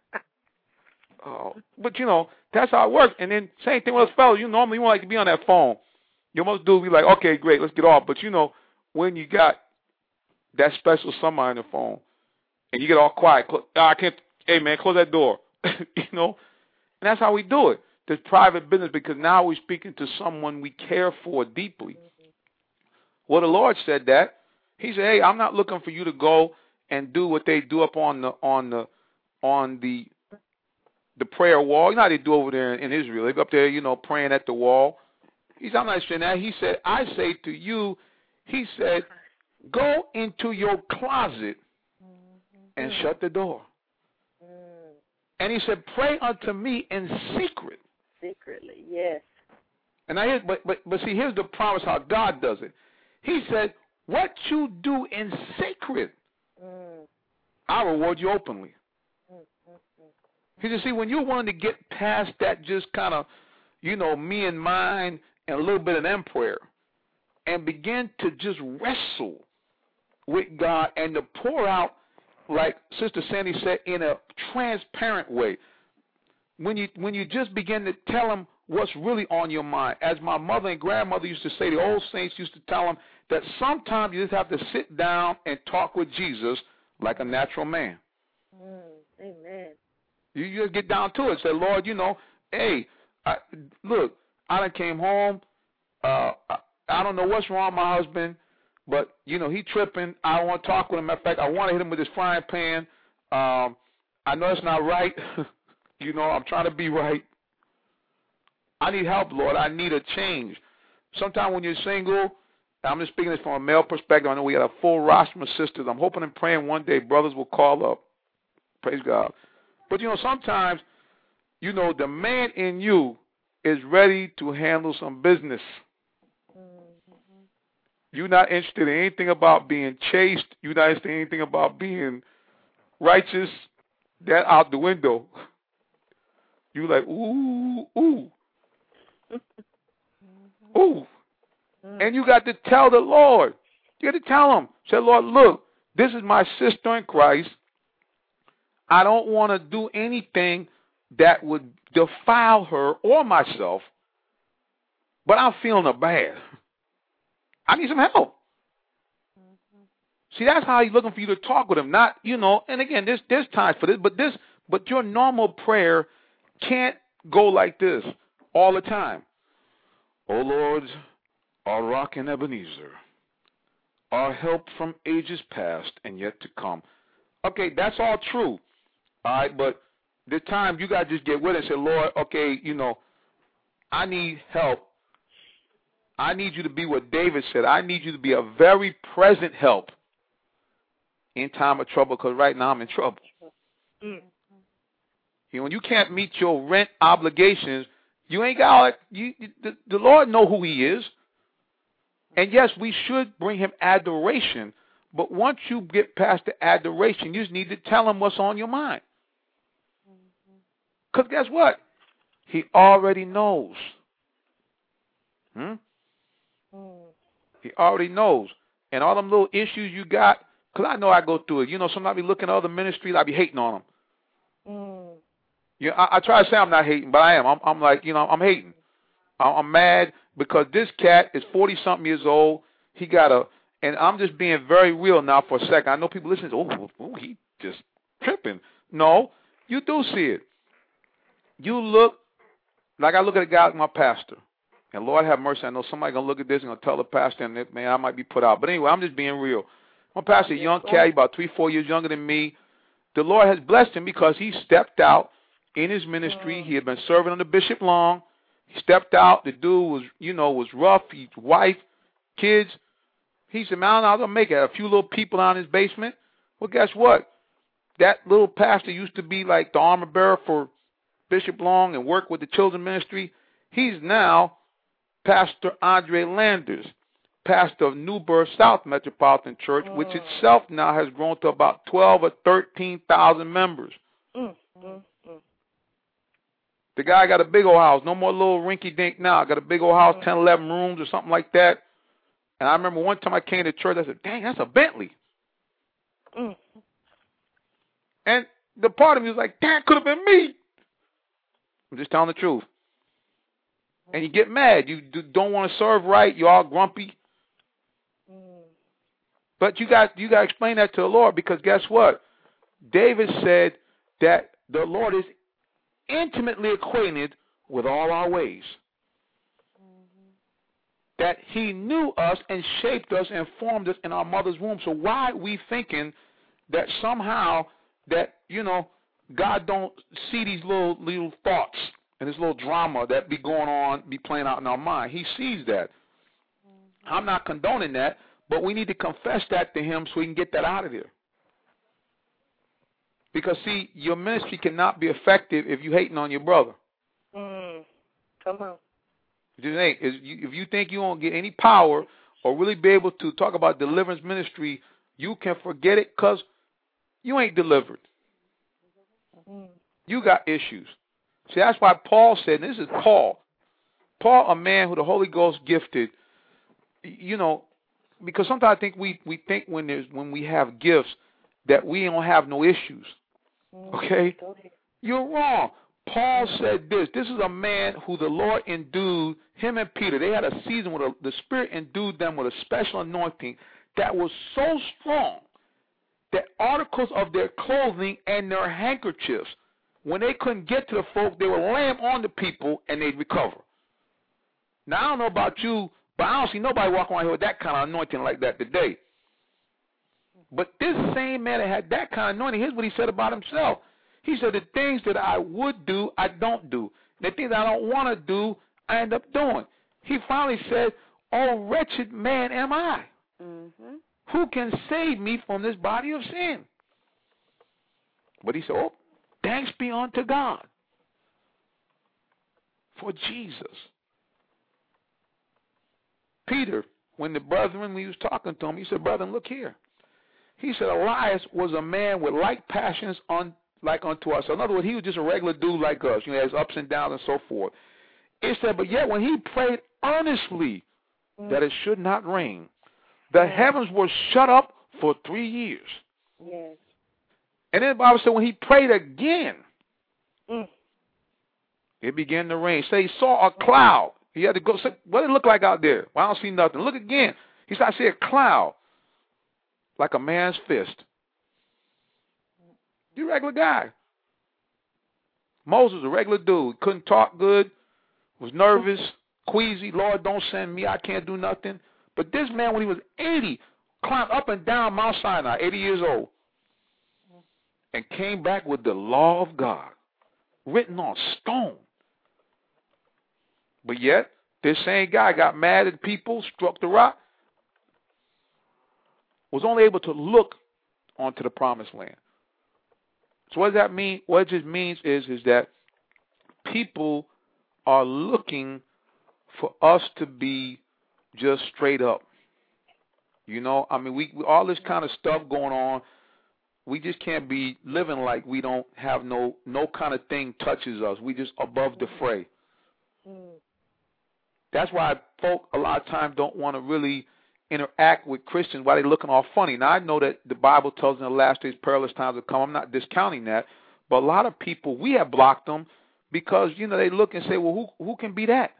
But, you know, that's how it works. And then same thing with us fellas. You normally want like to be on that phone. You most do be like, okay, great, let's get off. But, you know, when you got that special somebody on the phone and you get all quiet, I can't, hey, man, close that door. You know? And that's how we do it. There's private business because now we're speaking to someone we care for deeply. Well, the Lord said that. He said, hey, I'm not looking for you to go and do what they do up on the prayer wall. You know how they do over there in Israel. They go up there, you know, praying at the wall. He said, I'm not saying that. He said, I say to you, he said, go into your closet and shut the door. And he said, pray unto me in secret. Secretly, yes. And but see, here's the promise how God does it. He said, what you do in secret, I'll reward you openly. He said, see, when you're willing to get past that just kind of, you know, me and mine and a little bit of them prayer and begin to just wrestle with God and to pour out, like Sister Sandy said, in a transparent way. When you just begin to tell him what's really on your mind. As my mother and grandmother used to say, the old saints used to tell them that sometimes you just have to sit down and talk with Jesus like a natural man. Amen. You just get down to it. Say, Lord, you know, hey, look, I done came home. I don't know what's wrong with my husband, but, you know, he tripping. I don't want to talk with him. Matter of fact, I want to hit him with his frying pan. I know it's not right. You know, I'm trying to be right. I need help, Lord. I need a change. Sometimes when you're single, I'm just speaking this from a male perspective. I know we got a full roster of sisters. I'm hoping and praying one day brothers will call up. Praise God. But, you know, sometimes, you know, the man in you is ready to handle some business. You're not interested in anything about being chaste. You're not interested in anything about being righteous. That out the window. You're like, ooh. Ooh. And you got to tell the Lord. You got to tell him. Say, Lord, look, this is my sister in Christ. I don't want to do anything that would defile her or myself, but I'm feeling her bad. I need some help. See, that's how he's looking for you to talk with him. Not, you know, and again, there's times for this, but your normal prayer can't go like this all the time. Oh, Lord, our rock and Ebenezer, our help from ages past and yet to come. Okay, that's all true. All right, but the time you got to just get with it and say, Lord, okay, you know, I need help. I need you to be what David said. I need you to be a very present help in time of trouble, because right now I'm in trouble. When you can't meet your rent obligations, you ain't got the Lord know who he is. And yes, we should bring him adoration. But once you get past the adoration, you just need to tell him what's on your mind. Because guess what? He already knows. He already knows. And all them little issues you got, because I know I go through it. Sometimes I be looking at other ministries, I be hating on them. I try to say I'm not hating, but I am. I'm like, I'm hating. I'm mad because this cat is 40-something years old. He got and I'm just being very real now for a second. I know people listening, he just tripping. No, you do see it. You look, like I look at a guy like my pastor. And Lord have mercy, I know somebody going to look at this and going to tell the pastor, and man, I might be put out. But anyway, I'm just being real. My pastor, a young cat, about 3-4 years younger than me. The Lord has blessed him because he stepped out in his ministry. He had been serving under Bishop Long. He stepped out. The dude was, was rough. His wife, kids. He said, man, I don't make it. A few little people out in his basement. Well, guess what? That little pastor used to be like the armor bearer for Bishop Long and work with the children's ministry. He's now Pastor Andre Landers, pastor of Newburgh South Metropolitan Church, which itself now has grown to about 12 or 13,000 members. The guy got a big old house, no more little rinky-dink now. Got a big old house, 10, 11 rooms or something like that. And I remember one time I came to church, I said, dang, that's a Bentley. And the part of me was like, that could have been me. I'm just telling the truth. And you get mad. You don't want to serve right. You're all grumpy. But you got to explain that to the Lord, because guess what? David said that the Lord is intimately acquainted with all our ways. That he knew us and shaped us and formed us in our mother's womb. So why are we thinking that somehow that, God don't see these little thoughts and this little drama that be going on, be playing out in our mind? He sees that. I'm not condoning that, but we need to confess that to him so we can get that out of there. Because, see, your ministry cannot be effective if you're hating on your brother. Come on. It just ain't. If you think you won't get any power or really be able to talk about deliverance ministry, you can forget it, because you ain't delivered. You got issues. See, that's why Paul said, and this is Paul, a man who the Holy Ghost gifted, because sometimes I think we think when we have gifts that we don't have no issues. Okay? You're wrong. Paul said this. This is a man who the Lord endued, him and Peter. They had a season where the Spirit endued them with a special anointing that was so strong that articles of their clothing and their handkerchiefs, when they couldn't get to the folk, they would lay them on the people and they'd recover. Now, I don't know about you, but I don't see nobody walking around here with that kind of anointing like that today. But this same man that had that kind of anointing, here's what he said about himself. He said, the things that I would do, I don't do. The things I don't want to do, I end up doing. He finally said, oh, wretched man am I. Who can save me from this body of sin? But he said, oh, thanks be unto God for Jesus. Peter, when he was talking to him, he said, brethren, look here. He said, Elias was a man with like passions like unto us. So in other words, he was just a regular dude like us. He has ups and downs and so forth. It said, but yet when he prayed earnestly that it should not rain, the heavens were shut up for 3 years. Yes. And then the Bible said when he prayed again, it began to rain. So he saw a cloud. He had to go, say, what did it look like out there? Well, I don't see nothing. Look again. He said, I see a cloud like a man's fist. You're a regular guy. Moses was a regular dude. Couldn't talk good. Was nervous, queasy. Lord, don't send me. I can't do nothing. But this man, when he was 80, climbed up and down Mount Sinai, 80 years old, and came back with the law of God written on stone. But yet, this same guy got mad at people, struck the rock, was only able to look onto the promised land. So what does that mean? What it just means is that people are looking for us to be just straight up. You know, I mean, we all this kind of stuff going on. We just can't be living like we don't have no kind of thing touches us. We just above the fray. That's why folk a lot of times don't want to really interact with Christians while they're looking all funny. Now, I know that the Bible tells in the last days perilous times will come. I'm not discounting that. But a lot of people, we have blocked them because, you know, they look and say, well, who can be that?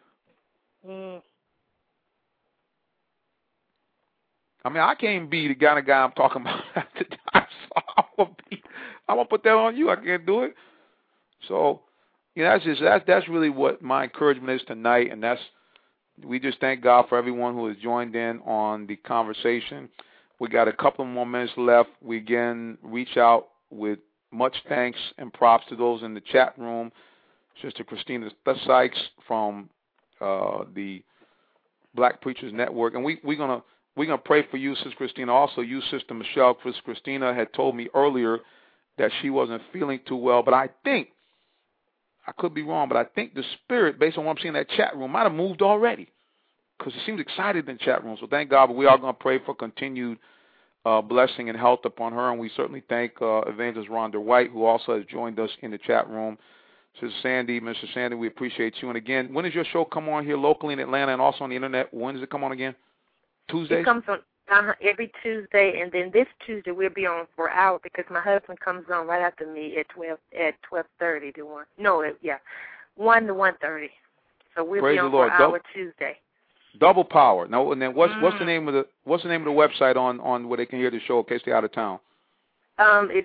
I mean, I can't be the kind of guy I'm talking about at the time, so I'm gonna put that on you. I can't do it. So, you know, that's really what my encouragement is tonight, and we just thank God for everyone who has joined in on the conversation. We got a couple more minutes left. We again reach out with much thanks and props to those in the chat room. Sister Christina Sykes from the Black Preachers Network, and we're gonna pray for you, Sister Christina. Also, you, Sister Michelle. Sister Christina had told me earlier that she wasn't feeling too well, but I think, I could be wrong, but I think the spirit, based on what I'm seeing in that chat room, might have moved already because she seems excited in the chat room. So thank God, but we are going to pray for continued blessing and health upon her, and we certainly thank Evangelist Rhonda White, who also has joined us in the chat room. Sister Sandy, Mr. Sandy, we appreciate you. And again, when does your show come on here locally in Atlanta and also on the internet? When does it come on again? Tuesdays? It comes on every Tuesday, and then this Tuesday we'll be on for an hour because my husband comes on right after me at 12:30 to 1. No, 1 to 1:30. So we'll Praise be on the Lord. for an hour Tuesday. Double power. Now, and then what's the name of the website on where they can hear the show in case they're out of town? It's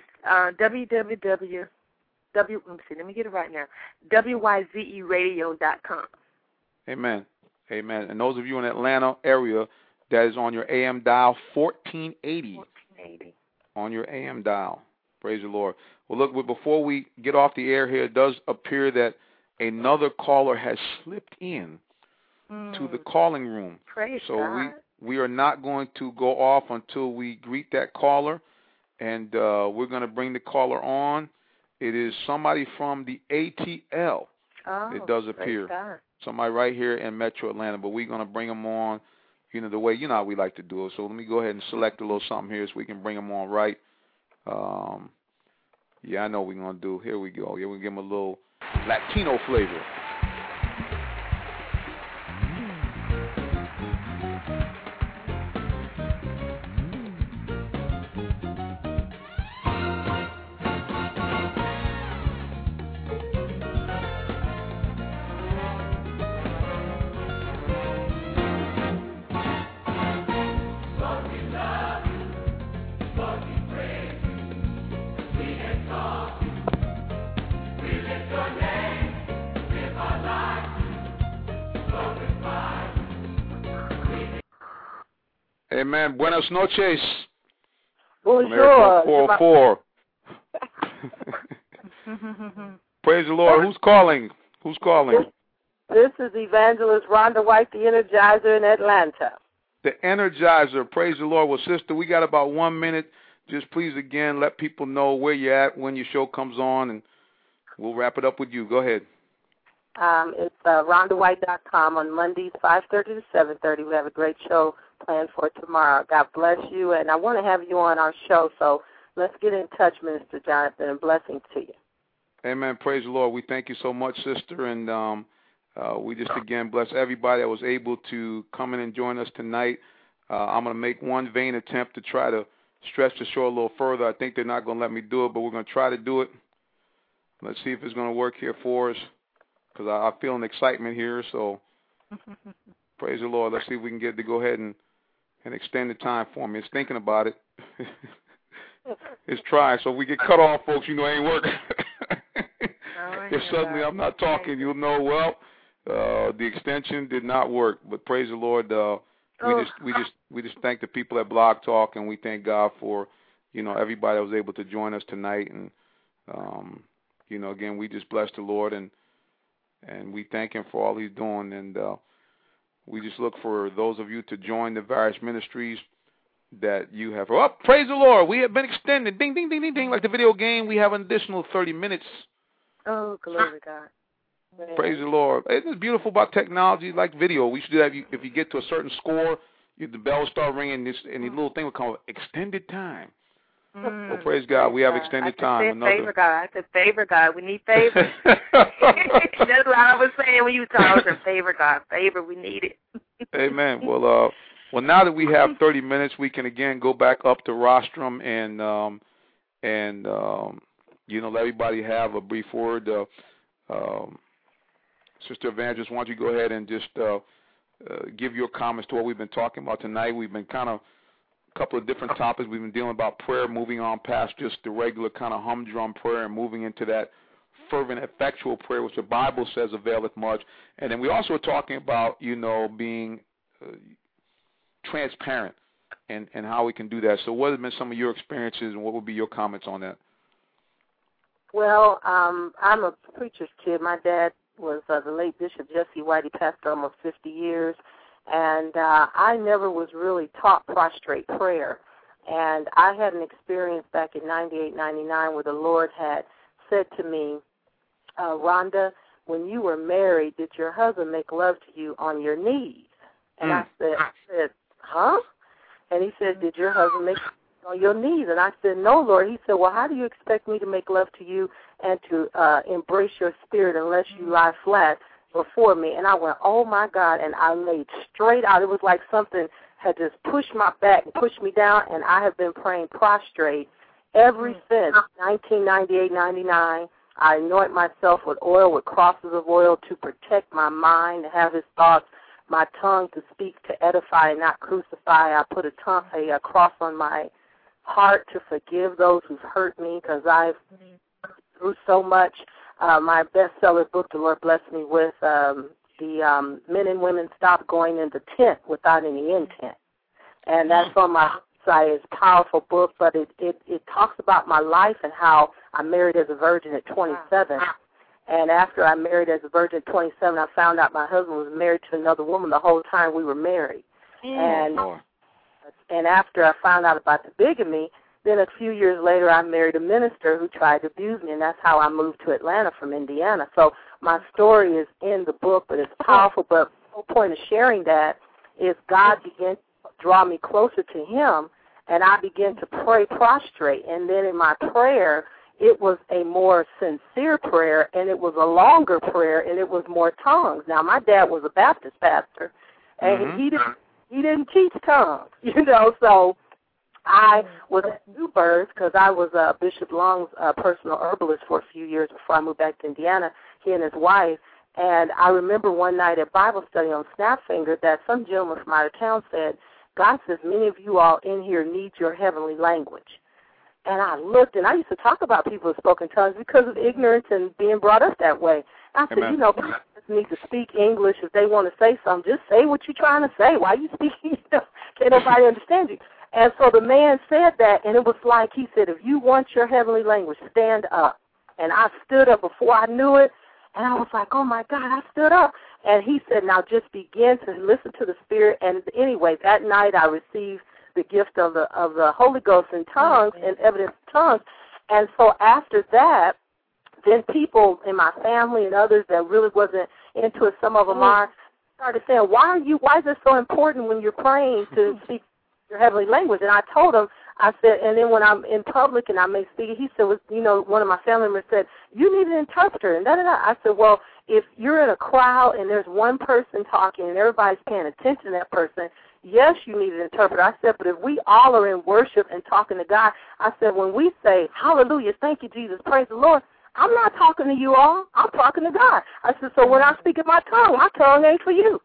www. Let me get it right now. WYZEradio.com. Amen. Amen. And those of you in the Atlanta area, that is on your AM dial, 1480. 1480. On your AM dial. Praise the Lord. Well, look, before we get off the air here, it does appear that another caller has slipped in to the calling room. Praise so God. we are not going to go off until we greet that caller, and we're going to bring the caller on. It is somebody from the ATL. Oh, it does appear. God. Somebody right here in Metro Atlanta, but we're going to bring them on, you know, the way, you know how we like to do it. So let me go ahead and select a little something here so we can bring them on right. Yeah, I know what we're going to do. Here we go. Yeah, we'll give them a little Latino flavor. Amen. Buenas noches. Bonjour. 404. Praise the Lord. Who's calling? Who's calling? This is Evangelist Rhonda White, the Energizer in Atlanta. The Energizer. Praise the Lord. Well, sister, we got about 1 minute. Just please, again, let people know where you're at when your show comes on, and we'll wrap it up with you. Go ahead. It's RhondaWhite.com on Mondays, 5:30 to 7:30. We have a great show planned for tomorrow. God bless you, and I want to have you on our show, so let's get in touch, Minister Jonathan, and blessings to you. Amen. Praise the Lord. We thank you so much, sister, and we just, again, bless everybody that was able to come in and join us tonight. I'm going to make one vain attempt to try to stretch the show a little further. I think they're not going to let me do it, but we're going to try to do it. Let's see if it's going to work here for us, because I feel an excitement here, so praise the Lord. Let's see if we can get to go ahead and extend the time for me. It's thinking about it. It's trying. So if we get cut off, folks, you know it ain't working. If suddenly I'm not talking, you'll know, well, the extension did not work. But praise the Lord. We just thank the people at Blog Talk, and we thank God for, you know, everybody that was able to join us tonight. And, you know, again, we just bless the Lord, and we thank him for all he's doing. And we just look for those of you to join the various ministries that you have. Oh, praise the Lord. We have been extended. Ding, ding, ding, ding, ding. Like the video game, we have an additional 30 minutes. Oh, glory to God. Praise the Lord. It's beautiful about technology like video. We should do that if you get to a certain score, the bell start ringing, and the little thing will come extended time. Well, praise God, we have extended time. Favor God. I said favor God. We need favor. That's what I was saying when you were talking. Favor God. Favor, we need it. Amen. Well, now that we have 30 minutes, we can again go back up to rostrum and let everybody have a brief word. Sister Evangelist, why don't you go ahead and just give your comments to what we've been talking about tonight. We've been kind of a couple of different topics. We've been dealing about prayer, moving on past just the regular kind of humdrum prayer and moving into that fervent, effectual prayer, which the Bible says availeth much. And then we also are talking about, being transparent and how we can do that. So what have been some of your experiences and what would be your comments on that? Well, I'm a preacher's kid. My dad was the late Bishop Jesse White. He passed almost 50 years. And I never was really taught prostrate prayer. And I had an experience back in 98, 99 where the Lord had said to me, Rhonda, when you were married, did your husband make love to you on your knees? And I said, huh? And he said, did your husband make love on your knees? And I said, no, Lord. He said, well, how do you expect me to make love to you and to embrace your spirit unless you lie flat before me? And I went, oh, my God, and I laid straight out. It was like something had just pushed my back and pushed me down, and I have been praying prostrate ever since 1998, 99. I anoint myself with oil, with crosses of oil to protect my mind, to have his thoughts, my tongue to speak, to edify and not crucify. I put a cross on my heart to forgive those who've hurt me because I've through so much. My bestseller book, the Lord blessed me with, the Men and Women Stop Going in the Tent Without Any Intent. And that's on my website. It's a powerful book, but it talks about my life and how I married as a virgin at 27. And after I married as a virgin at 27, I found out my husband was married to another woman the whole time we were married. And after I found out about the bigamy, then a few years later, I married a minister who tried to abuse me, and that's how I moved to Atlanta from Indiana. So my story is in the book, but it's powerful. But the whole point of sharing that is God began to draw me closer to him, and I began to pray prostrate. And then in my prayer, it was a more sincere prayer, and it was a longer prayer, and it was more tongues. Now, my dad was a Baptist pastor, and he didn't teach tongues, so I was at New Birth because I was Bishop Long's personal herbalist for a few years before I moved back to Indiana, he and his wife. And I remember one night at Bible study on Snapfinger that some gentleman from out of town said, God says many of you all in here need your heavenly language. And I looked, and I used to talk about people who spoke in tongues because of ignorance and being brought up that way. I said, people need to speak English. If they want to say something, just say what you're trying to say. Why are you speaking? Can't nobody understand you. And so the man said that, and it was like he said, if you want your heavenly language, stand up. And I stood up before I knew it, and I was like, oh, my God, I stood up. And he said, now just begin to listen to the Spirit. And anyway, that night I received the gift of the Holy Ghost in tongues and evidence of tongues. And so after that, then people in my family and others that really wasn't into it, some of them started saying, why is it so important when you're praying to speak your heavenly language? And I told him, I said, and then when I'm in public and I may speak, he said, one of my family members said, you need an interpreter, and da-da-da. I said, well, if you're in a crowd and there's one person talking and everybody's paying attention to that person, yes, you need an interpreter. I said, but if we all are in worship and talking to God, I said, when we say, hallelujah, thank you, Jesus, praise the Lord, I'm not talking to you all. I'm talking to God. I said, so when I speak in my tongue ain't for you.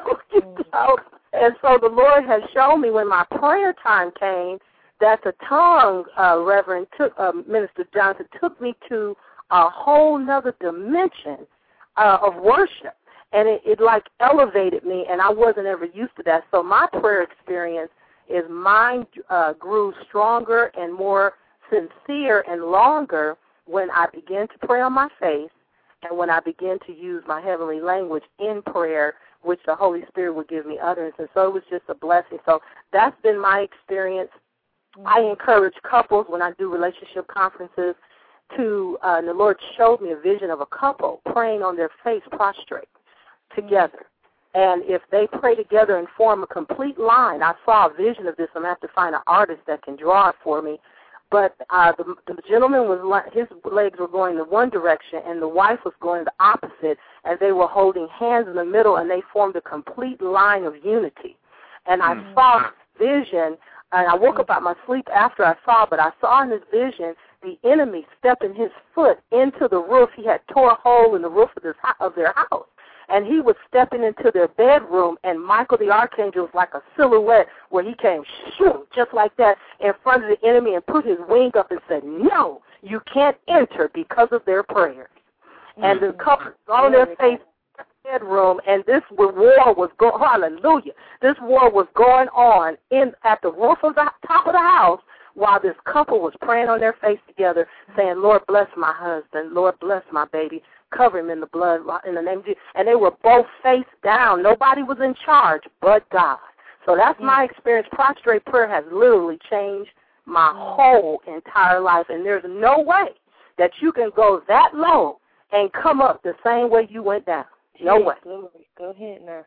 And so the Lord has shown me when my prayer time came that the tongue, Reverend Minister Johnson, took me to a whole nother dimension of worship. And it like elevated me, and I wasn't ever used to that. So my prayer experience is mine grew stronger and more sincere and longer when I began to pray on my face and when I began to use my heavenly language in prayer which the Holy Spirit would give me utterance. And so it was just a blessing. So that's been my experience. I encourage couples when I do relationship conferences to, the Lord showed me a vision of a couple praying on their face prostrate together. And if they pray together and form a complete line, I saw a vision of this. I'm going to have to find an artist that can draw it for me. But the gentleman, his legs were going in one direction, and the wife was going the opposite, and they were holding hands in the middle, and they formed a complete line of unity. And I saw this vision, and I woke up out of my sleep after I saw, but I saw in this vision the enemy stepping his foot into the roof. He had tore a hole in the roof of their house. And he was stepping into their bedroom, and Michael the Archangel was like a silhouette where he came, shoot, just like that, in front of the enemy and put his wing up and said, no, you can't enter because of their prayers. And the couple got on their face in the bedroom, and this war was going, hallelujah, this war was going on at the roof of the top of the house while this couple was praying on their face together, saying, Lord, bless my husband, Lord, bless my baby. Cover him in the blood in the name of Jesus. And they were both face down. Nobody was in charge but God. So that's my experience. Prostrate prayer has literally changed my whole entire life. And there's no way that you can go that low and come up the same way you went down. No way. Go ahead now.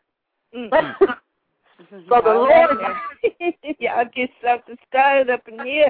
So the Lord... Y'all get something started up in here.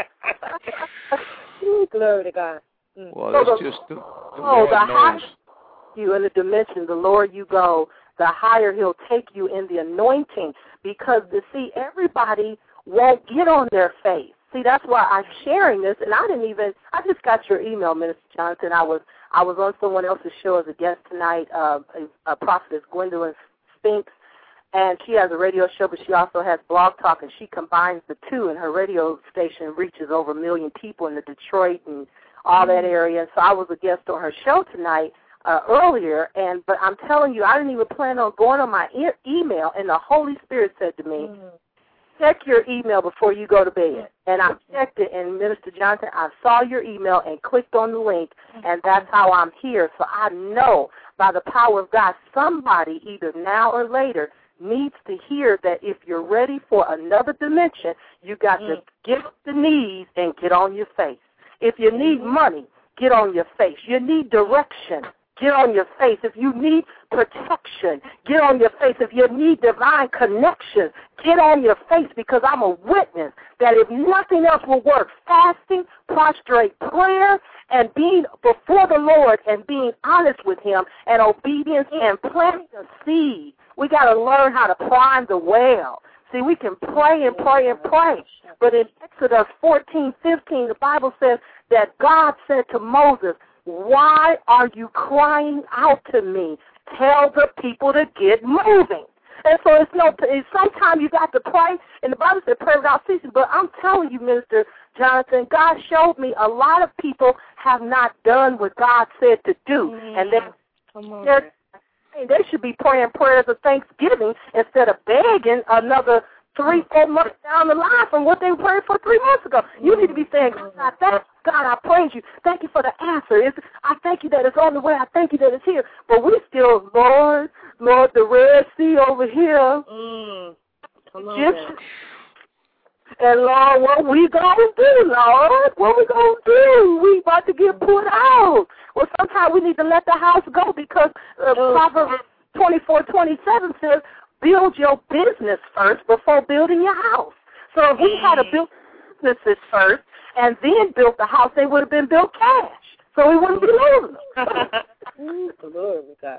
Glory to God. Well, that's just the Lord the knows. higher you in the dimension, the lower you go, the higher he'll take you in the anointing. Because, everybody won't get on their face. See, that's why I'm sharing this, and I just got your email, Minister Johnson. I was on someone else's show as a guest tonight, a prophetess, Gwendolyn Spinks, and she has a radio show, but she also has Blog Talk, and she combines the two, and her radio station reaches over 1 million people in the Detroit and all that area. So I was a guest on her show tonight earlier, but I'm telling you, I didn't even plan on going on my email, and the Holy Spirit said to me, check your email before you go to bed. And I checked it, and Minister Johnson, I saw your email and clicked on the link, and that's how I'm here. So I know by the power of God, somebody either now or later needs to hear that if you're ready for another dimension, you got to get up the knees and get on your face. If you need money, get on your face. You need direction, get on your face. If you need protection, get on your face. If you need divine connection, get on your face, because I'm a witness that if nothing else will work, fasting, prostrate prayer, and being before the Lord and being honest with him and obedience and planting a seed. We got to learn how to prime the well. See, we can pray and pray and pray. But in Exodus 14:15, the Bible says that God said to Moses, why are you crying out to me? Tell the people to get moving. And so sometimes you got to pray, and the Bible said pray without ceasing. But I'm telling you, Minister Jonathan, God showed me a lot of people have not done what God said to do. And they should be praying prayers of thanksgiving instead of begging another 3-4 months down the line from what they prayed for 3 months ago. You need to be saying, God, I praise you. Thank you for the answer. I thank you that it's on the way. I thank you that it's here. But we still, Lord, the Red Sea over here. Come on, and Lord, what we going to do, Lord? What we going to do? We about to get put out. Well, sometimes we need to let the house go, because Proverbs 24:27 says, build your business first before building your house. So if we had to build businesses first and then built the house, they would have been built cash. So we wouldn't be losing. Glory to God.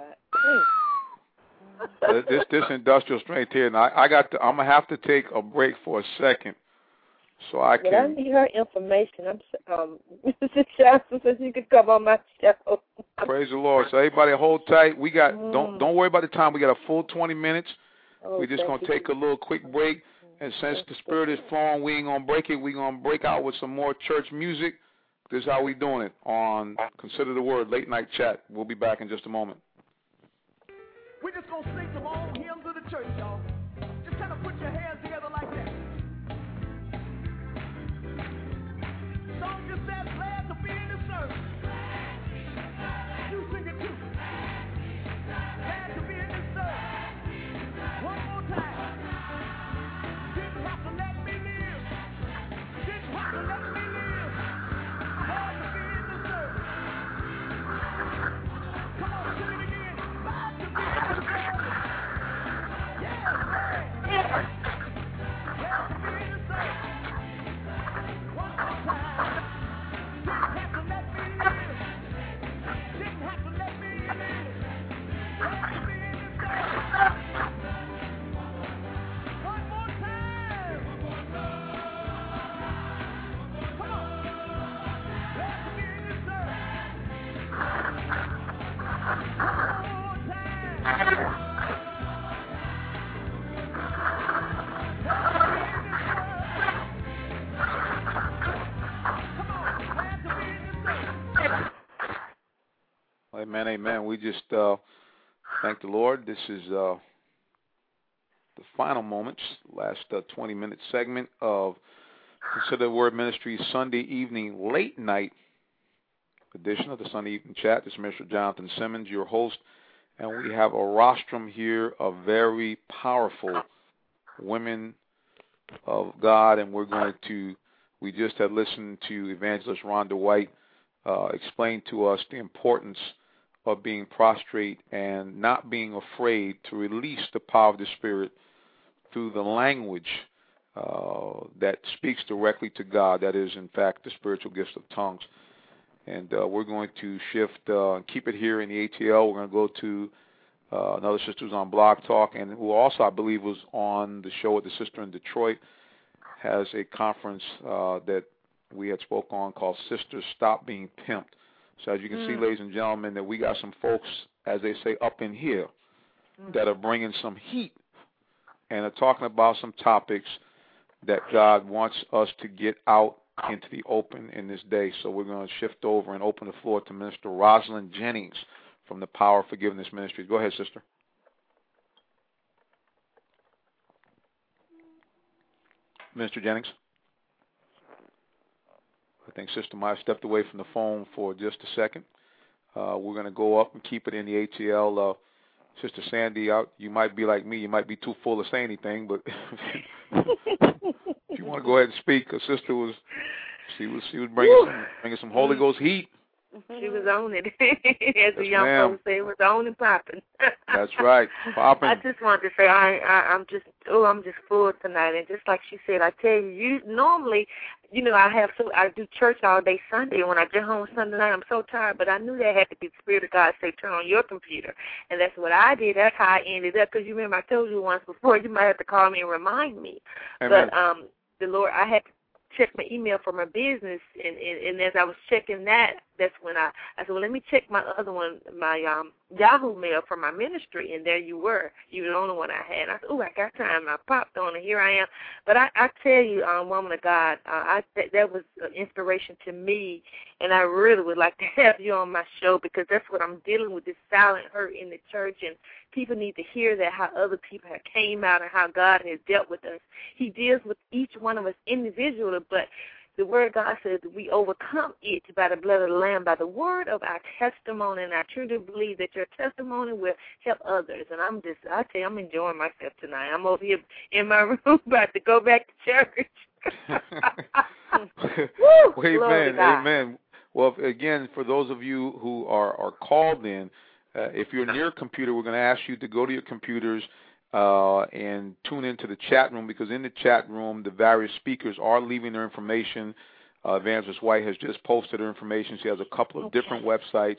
This industrial strength here, and I'm gonna have to take a break for a second, so I can. I need her information. Mr. Johnson says you could come on my show. Praise the Lord. So everybody, hold tight. We got don't worry about the time. We got a full 20 minutes. We're just gonna take a little quick break, and since the Spirit is flowing, we ain't gonna break it. We're gonna break out with some more church music. This is how we doing it on Consider the Word Late Night Chat. We'll be back in just a moment. We're just going to sing some old hymns of the church, y'all. Just kind of put your hands together like that. Song just says, glad to be in the service. You sing it too. Glad to be in the service. Amen, amen. We just thank the Lord. This is the final moments, last 20-minute segment of Consider the Word Ministry Sunday evening late night edition of the Sunday Evening Chat. This is Mr. Jonathan Simmons, your host, and we have a rostrum here of very powerful women of God, and we just had listened to Evangelist Rhonda White explain to us the importance of being prostrate and not being afraid to release the power of the Spirit through the language that speaks directly to God. That is, in fact, the spiritual gifts of tongues. And we're going to shift and keep it here in the ATL. We're going to go to another sister who's on Blog Talk, and who also, I believe, was on the show with the sister in Detroit, has a conference that we had spoke on called Sisters Stop Being Pimped. So as you can see, ladies and gentlemen, that we got some folks, as they say, up in here that are bringing some heat and are talking about some topics that God wants us to get out into the open in this day. So we're going to shift over and open the floor to Minister Rosalind Jennings from the Power of Forgiveness Ministries. Go ahead, sister. Minister Jennings. I think Sister Maya stepped away from the phone for just a second. We're going to go up and keep it in the ATL. Sister Sandy, you might be like me. You might be too full to say anything, but if you want to go ahead and speak, her sister was bringing some Holy Ghost heat. She was on it. As the young folks say, it was on and popping. That's right, popping. I just wanted to say I'm just full tonight, and just like she said, I tell you, normally, I do church all day Sunday, and when I get home Sunday night, I'm so tired, but I knew that had to be the Spirit of God say, turn on your computer, and that's what I did. That's how I ended up, because you remember I told you once before, you might have to call me and remind me. Amen. But the Lord, I had to check my email for my business, and as I was checking that's when I said, well, let me check my other one, my Yahoo mail for my ministry, and there you were. You were the only one I had. I said, I got time. And I popped on, and here I am. But I tell you, woman of God, that was an inspiration to me, and I really would like to have you on my show, because that's what I'm dealing with, this silent hurt in the church, and people need to hear that, how other people have came out and how God has dealt with us. He deals with each one of us individually, but the Word of God says that we overcome it by the blood of the Lamb, by the word of our testimony, and I truly believe that your testimony will help others. And I tell you, I'm enjoying myself tonight. I'm over here in my room about to go back to church. Woo, amen. Well, again, for those of you who are called in, if you're near a computer, we're going to ask you to go to your computers and tune into the chat room, because in the chat room, the various speakers are leaving their information. Evangelist White has just posted her information. She has a couple of different websites.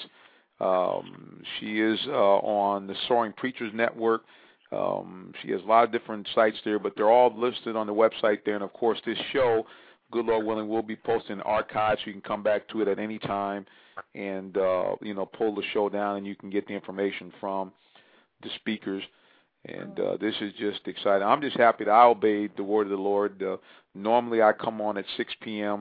She is on the Soaring Preachers Network. She has a lot of different sites there, but they're all listed on the website there. And, of course, this show, good Lord willing, will be posted in archives, so you can come back to it at any time and, pull the show down, and you can get the information from the speakers. And this is just exciting. I'm just happy that I obeyed the word of the Lord. Normally I come on at 6 p.m.,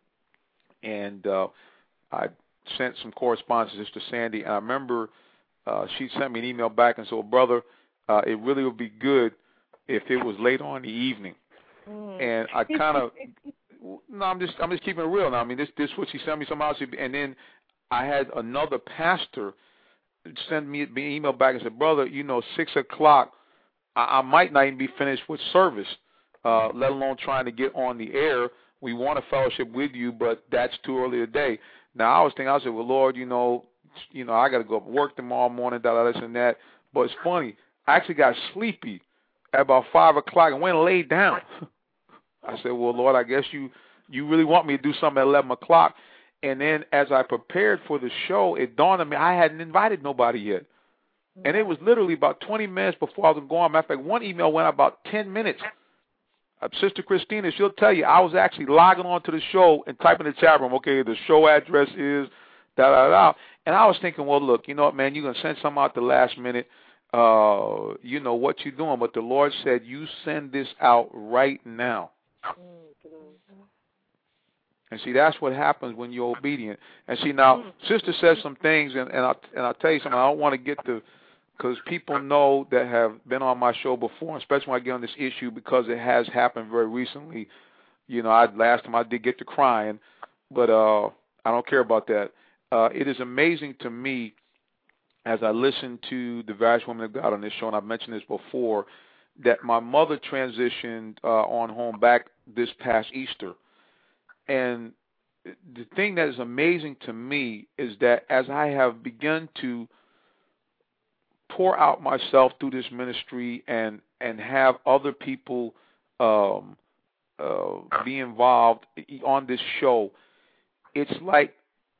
and I sent some correspondence to Sandy, and I remember she sent me an email back and said, well, brother, it really would be good if it was late on in the evening. And I kind of, no, I'm just keeping it real now. I mean, this what she sent me somehow, and then I had another pastor send me an email back and said, brother, 6 o'clock, I might not even be finished with service, let alone trying to get on the air. We want a fellowship with you, but that's too early today. Now, I said, well, Lord, I got to go up and work tomorrow morning, this and that. But it's funny. I actually got sleepy at about 5 o'clock and went and laid down. I said, well, Lord, I guess you really want me to do something at 11 o'clock. And then as I prepared for the show, it dawned on me I hadn't invited nobody yet. And it was literally about 20 minutes before I was going. Matter of fact, one email went out about 10 minutes. Sister Christina, she'll tell you, I was actually logging on to the show and typing in the chat room, okay, the show address is da-da-da. And I was thinking, well, look, you know what, man, you're going to send something out the last minute. You know what you're doing. But the Lord said, you send this out right now. And see, that's what happens when you're obedient. And see, now, Sister says some things, and I'll tell you something. I don't want to get to, because people know that have been on my show before, especially when I get on this issue, because it has happened very recently. You know, last time I did get to crying, but I don't care about that. It is amazing to me, as I listen to the various women of God on this show, and I've mentioned this before, that my mother transitioned on home back this past Easter. And the thing that is amazing to me is that as I have begun to pour out myself through this ministry and have other people be involved on this show, it's like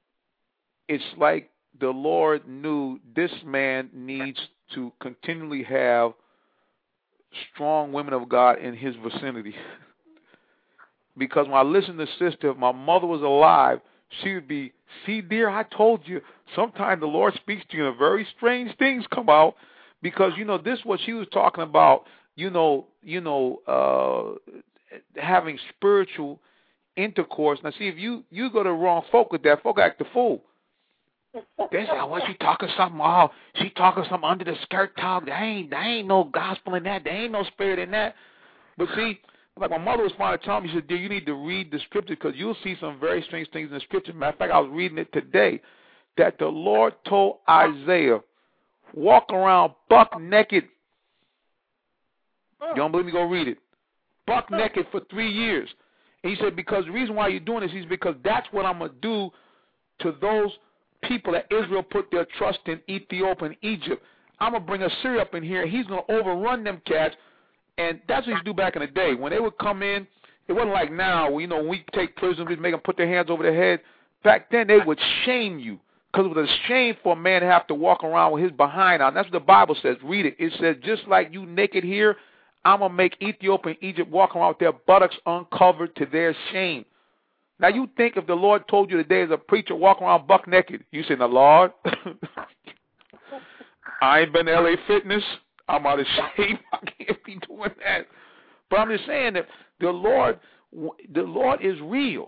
the Lord knew this man needs to continually have strong women of God in his vicinity. Because when I listen to Sister, if my mother was alive, she would be, see, dear, I told you, sometimes the Lord speaks to you and very strange things come out. Because, you know, this is what she was talking about, having spiritual intercourse. Now, see, if you go to the wrong folk with that, folk act the fool. They say, oh, what, she talking something? Oh, she talking something under the skirt talk. There ain't no gospel in that. There ain't no spirit in that. But see, like my mother was finally telling me, she said, dear, you need to read the scripture because you'll see some very strange things in the scripture. Matter of fact, I was reading it today, that the Lord told Isaiah, walk around buck naked. You don't believe me? Go read it. Buck naked for 3 years. And he said, because the reason why you're doing this is because that's what I'm going to do to those people that Israel put their trust in, Ethiopia and Egypt. I'm going to bring Assyria up in here. He's going to overrun them cats. And that's what he used to do back in the day. When they would come in, it wasn't like now, when we take prisoners, we make them put their hands over their head. Back then, they would shame you. Because it was a shame for a man to have to walk around with his behind out. And that's what the Bible says. Read it. It says, just like you naked here, I'm going to make Ethiopia and Egypt walk around with their buttocks uncovered to their shame. Now, you think if the Lord told you today as a preacher, walk around buck naked, you say, now, Lord, I ain't been to LA Fitness. I'm out of shape. I can't be doing that. But I'm just saying that the Lord is real.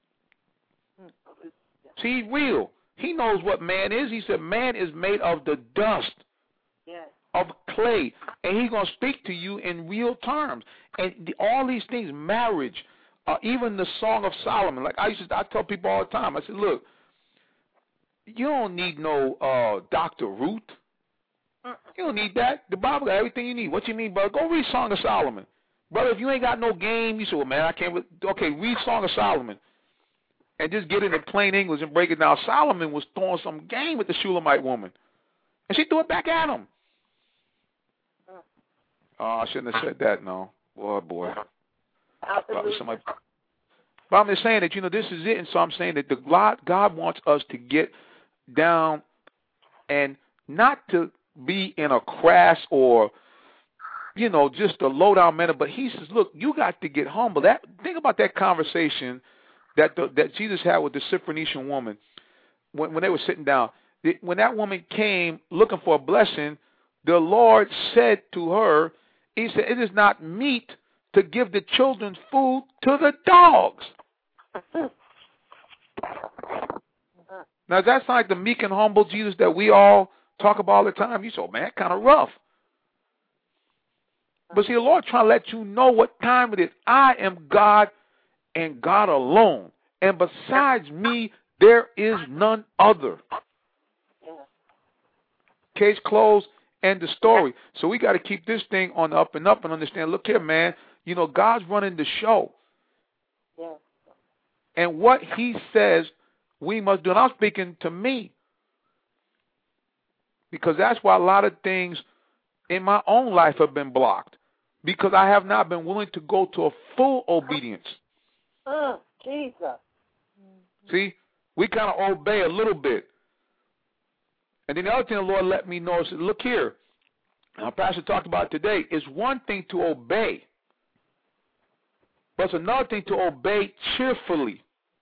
See, he's real. He knows what man is. He said man is made of the dust, of clay. And he's going to speak to you in real terms. And all these things, marriage, even the Song of Solomon. Like I tell people all the time, I said, look, you don't need no Dr. Ruth. You don't need that. The Bible got everything you need. What you mean, brother? Go read Song of Solomon. Brother, if you ain't got no game, you say, well, man, I can't. Okay, read Song of Solomon. And just get it in plain English and break it down. Solomon was throwing some game with the Shulamite woman. And she threw it back at him. Oh, I shouldn't have said that, no. Boy. But I'm just saying that, this is it. And so I'm saying that God wants us to get down and not to be in a crass or, just a low-down manner. But he says, look, you got to get humble. Think about that conversation that Jesus had with the Syrophoenician woman when they were sitting down. When that woman came looking for a blessing, the Lord said to her, he said, it is not meet to give the children's food to the dogs. Now, does that sound like the meek and humble Jesus that we all talk about all the time? You say, oh, man, kind of rough. But see, the Lord trying to let you know what time it is. I am God and God alone. And besides me, there is none other. Case closed, end the story. So we got to keep this thing on the up and up and understand, look here, man, God's running the show. Yeah. And what he says we must do. And I'm speaking to me. Because that's why a lot of things in my own life have been blocked. Because I have not been willing to go to a full obedience. Jesus. See, we kind of obey a little bit. And then the other thing the Lord let me know is, look here, our pastor talked about it today, it's one thing to obey, but it's another thing to obey cheerfully.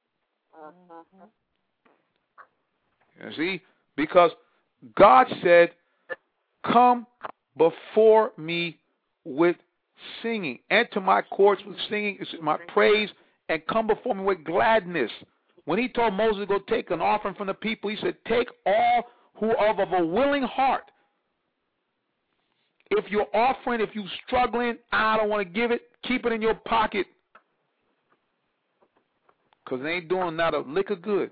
You see, because God said, come before me with singing. Enter my courts with singing. It's my praise and come before me with gladness. When he told Moses to go take an offering from the people, he said, take all who are of a willing heart. If you're offering, if you're struggling, I don't want to give it, keep it in your pocket. Because it ain't doing not a lick of good.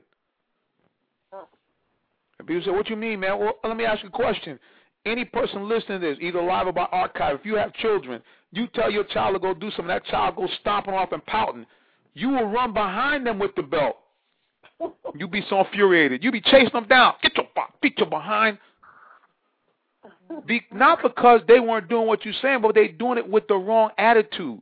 And people say, what you mean, man? Well, let me ask you a question. Any person listening to this, either live or by archive, if you have children, you tell your child to go do something, that child goes stomping off and pouting, you will run behind them with the belt. You be so infuriated. You be chasing them down. Beat your behind. Not because they weren't doing what you're saying, but they doing it with the wrong attitude.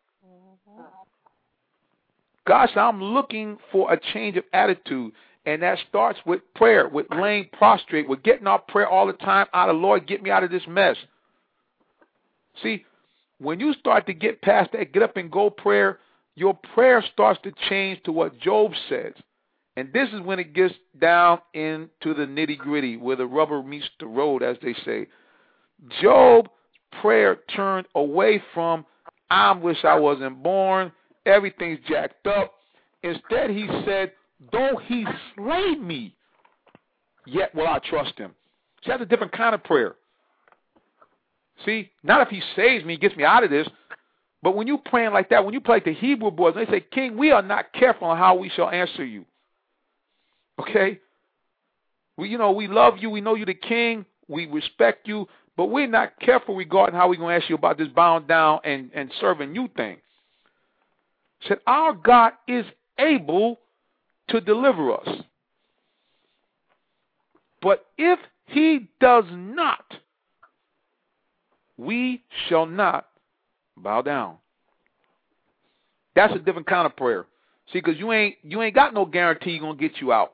God said, I'm looking for a change of attitude. And that starts with prayer, with laying prostrate, with getting our prayer all the time out of, Lord, get me out of this mess. See, when you start to get past that get up and go prayer, your prayer starts to change to what Job says. And this is when it gets down into the nitty-gritty, where the rubber meets the road, as they say. Job's prayer turned away from, I wish I wasn't born, everything's jacked up. Instead, he said, though he slay me, yet will I trust him. See, that's a different kind of prayer. See, not if he saves me, gets me out of this, but when you praying like that, when you play like the Hebrew boys, they say, King, we are not careful on how we shall answer you. Okay? We love you, we know you're the king, we respect you, but we're not careful regarding how we're going to ask you about this bowing down and serving you thing. Said, our God is able to deliver us. But if he does not, we shall not bow down. That's a different kind of prayer. See, because you ain't got no guarantee you're going to get you out.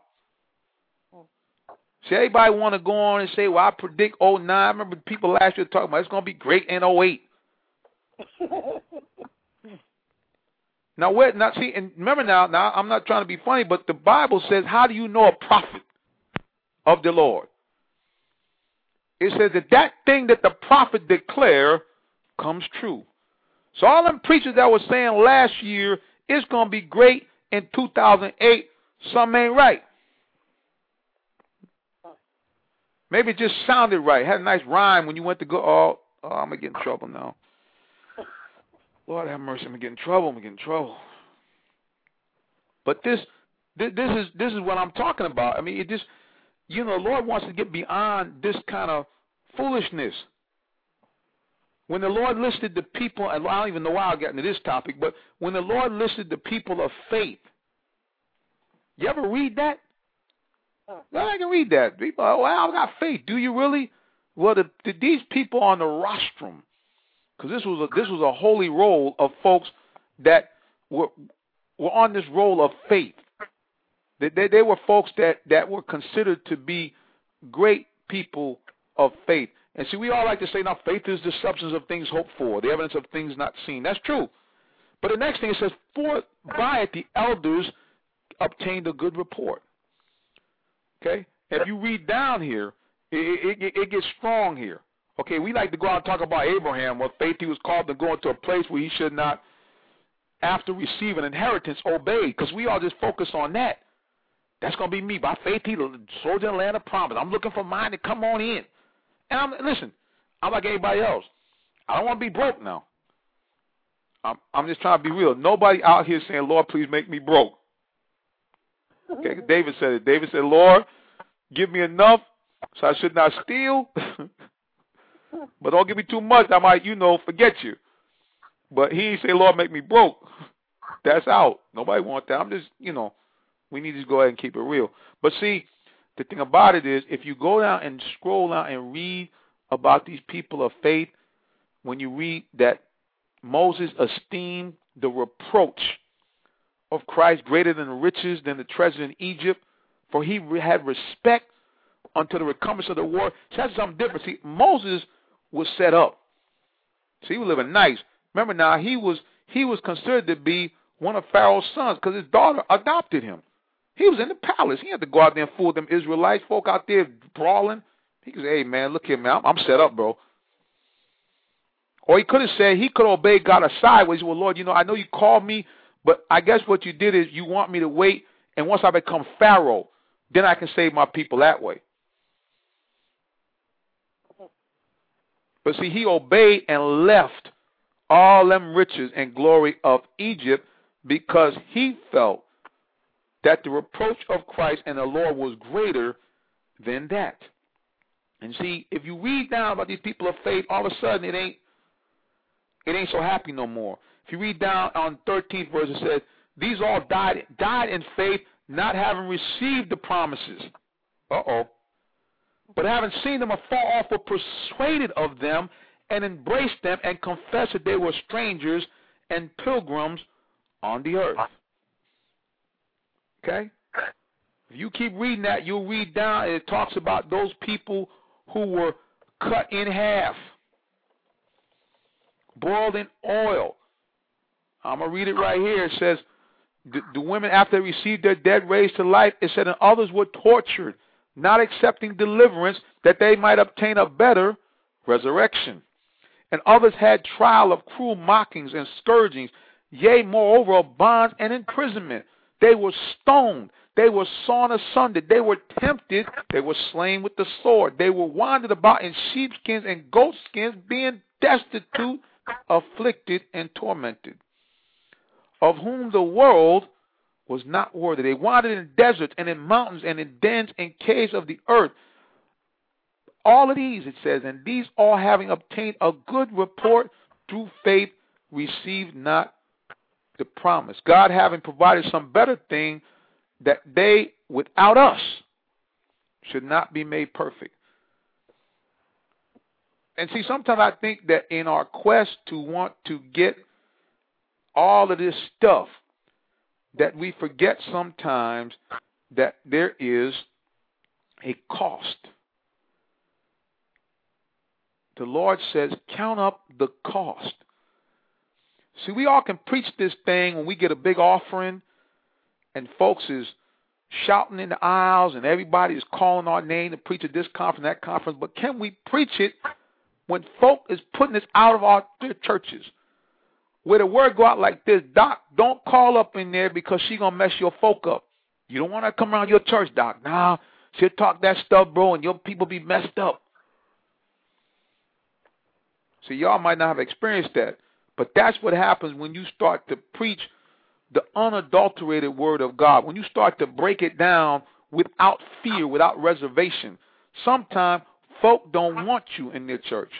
See, everybody want to go on and say, well, I predict 09. I remember people last year talking about it's going to be great in 08. Now, see, and remember now, I'm not trying to be funny, but the Bible says, how do you know a prophet of the Lord? It says that thing that the prophet declare comes true. So all them preachers that were saying last year, it's going to be great in 2008, something ain't right. Maybe it just sounded right. Had a nice rhyme when you went to go, oh I'm going to get in trouble now. Lord have mercy, I'm going to get in trouble. But this is what I'm talking about. I mean, it just, the Lord wants to get beyond this kind of foolishness. When the Lord listed the people, and I don't even know why I got into this topic, but when the Lord listed the people of faith, you ever read that? Well, I can read that. People, well, I got faith. Do you really? Well, these people on the rostrum, because this was a holy roll of folks that were on this roll of faith. They were folks that were considered to be great people of faith. And see, we all like to say, now, faith is the substance of things hoped for, the evidence of things not seen. That's true. But the next thing it says, for by it the elders obtained a good report. Okay? If you read down here, it gets strong here. Okay, we like to go out and talk about Abraham, where faith he was called to go into a place where he should not, after receiving inheritance, obey, because we all just focus on that. That's going to be me. By faith, he sold in the land of promise. I'm looking for mine to come on in. And listen, I'm like anybody else. I don't want to be broke now. I'm just trying to be real. Nobody out here saying, Lord, please make me broke. Okay, David said it. David said, Lord, give me enough so I should not steal. But don't give me too much. I might, forget you. But he ain't say, Lord, make me broke. That's out. Nobody want that. I'm just, we need to go ahead and keep it real. But see, the thing about it is, if you go down and scroll down and read about these people of faith, when you read that Moses esteemed the reproach of Christ greater than the riches, than the treasure in Egypt, for he had respect unto the recompense of the war. So that's something different. See, Moses was set up. See, he was living nice. Remember now, he was considered to be one of Pharaoh's sons because his daughter adopted him. He was in the palace. He had to go out there and fool them Israelites, folk out there brawling. He could say, hey, man, look here, man, I'm set up, bro. Or he could have said, he could obey God aside. He said, well, Lord, I know you called me, But I guess what you did is you want me to wait, and once I become Pharaoh, then I can save my people that way. But see, he obeyed and left all them riches and glory of Egypt because he felt that the reproach of Christ and the Lord was greater than that. And see, if you read down about these people of faith, all of a sudden it ain't so happy no more. If you read down on 13th verse, it says, these all died in faith, not having received the promises. But having seen them afar off, were persuaded of them, and embraced them, and confessed that they were strangers and pilgrims on the earth. Okay? If you keep reading that, you'll read down, and it talks about those people who were cut in half, boiled in oil. I'm going to read it right here. It says, the women, after they received their dead raised to life, it said, and others were tortured, not accepting deliverance, that they might obtain a better resurrection. And others had trial of cruel mockings and scourgings, yea, moreover, of bonds and imprisonment. They were stoned. They were sawn asunder. They were tempted. They were slain with the sword. They were wandered about in sheepskins and goatskins, being destitute, afflicted, and tormented, of whom the world was not worthy. They wandered in deserts and in mountains and in dens and caves of the earth. All of these, it says, and these all having obtained a good report through faith, received not the promise. God having provided some better thing, that they, without us, should not be made perfect. And see, sometimes I think that in our quest to want to get all of this stuff, that we forget sometimes that there is a cost. The Lord says, count up the cost. See, we all can preach this thing when we get a big offering and folks is shouting in the aisles and everybody is calling our name to preach at this conference, that conference. But can we preach it when folk is putting this out of our churches? Where the word go out like this, Doc, don't call up in there because she going to mess your folk up. You don't want to come around your church, Doc. Nah, she'll talk that stuff, bro, and your people be messed up. See, y'all might not have experienced that, but that's what happens when you start to preach the unadulterated word of God. When you start to break it down without fear, without reservation, sometimes folk don't want you in their church.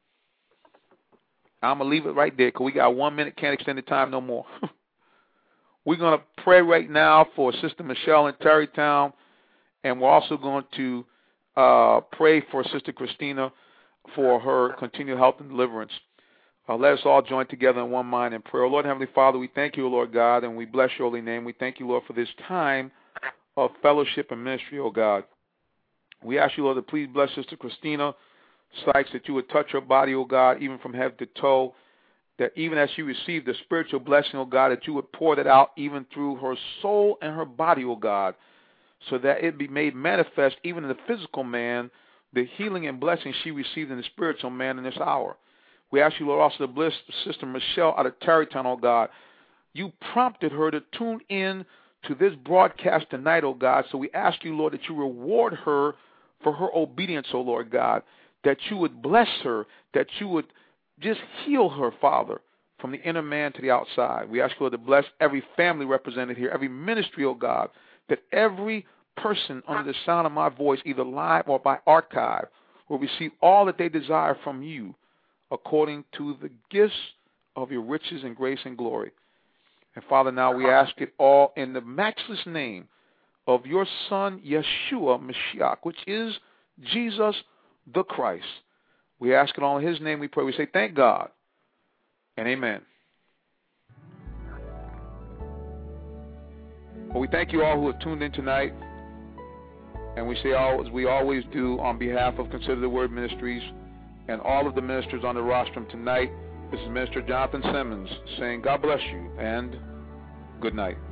I'm going to leave it right there because we got 1 minute, can't extend the time no more. We're going to pray right now for Sister Michelle in Tarrytown, and we're also going to pray for Sister Christina for her continued health and deliverance. Let us all join together in one mind in prayer. Lord Heavenly Father, we thank you, Lord God, and we bless your holy name. We thank you, Lord, for this time of fellowship and ministry, oh God. We ask you, Lord, to please bless Sister Christina Sykes, that you would touch her body, oh God, even from head to toe, that even as she received the spiritual blessing, oh God, that you would pour that out even through her soul and her body, oh God, so that it be made manifest even in the physical man, the healing and blessing she received in the spiritual man in this hour. We ask you, Lord, also to bless Sister Michelle out of Tarrytown, oh God. You prompted her to tune in to this broadcast tonight, oh God, so we ask you, Lord, that you reward her for her obedience, oh Lord God, that you would bless her, that you would just heal her, Father, from the inner man to the outside. We ask you, Lord, to bless every family represented here, every ministry, oh God, that every person under the sound of my voice, either live or by archive, will receive all that they desire from you according to the gifts of your riches and grace and glory. And Father, now we ask it all in the matchless name of your Son, Yeshua Mashiach, which is Jesus the Christ. We ask it all in his name we pray. We say thank God and amen. Well, we thank you all who have tuned in tonight. And we say, as we always do, on behalf of Consider the Word Ministries and all of the ministers on the rostrum tonight, this is Minister Jonathan Simmons saying God bless you and good night.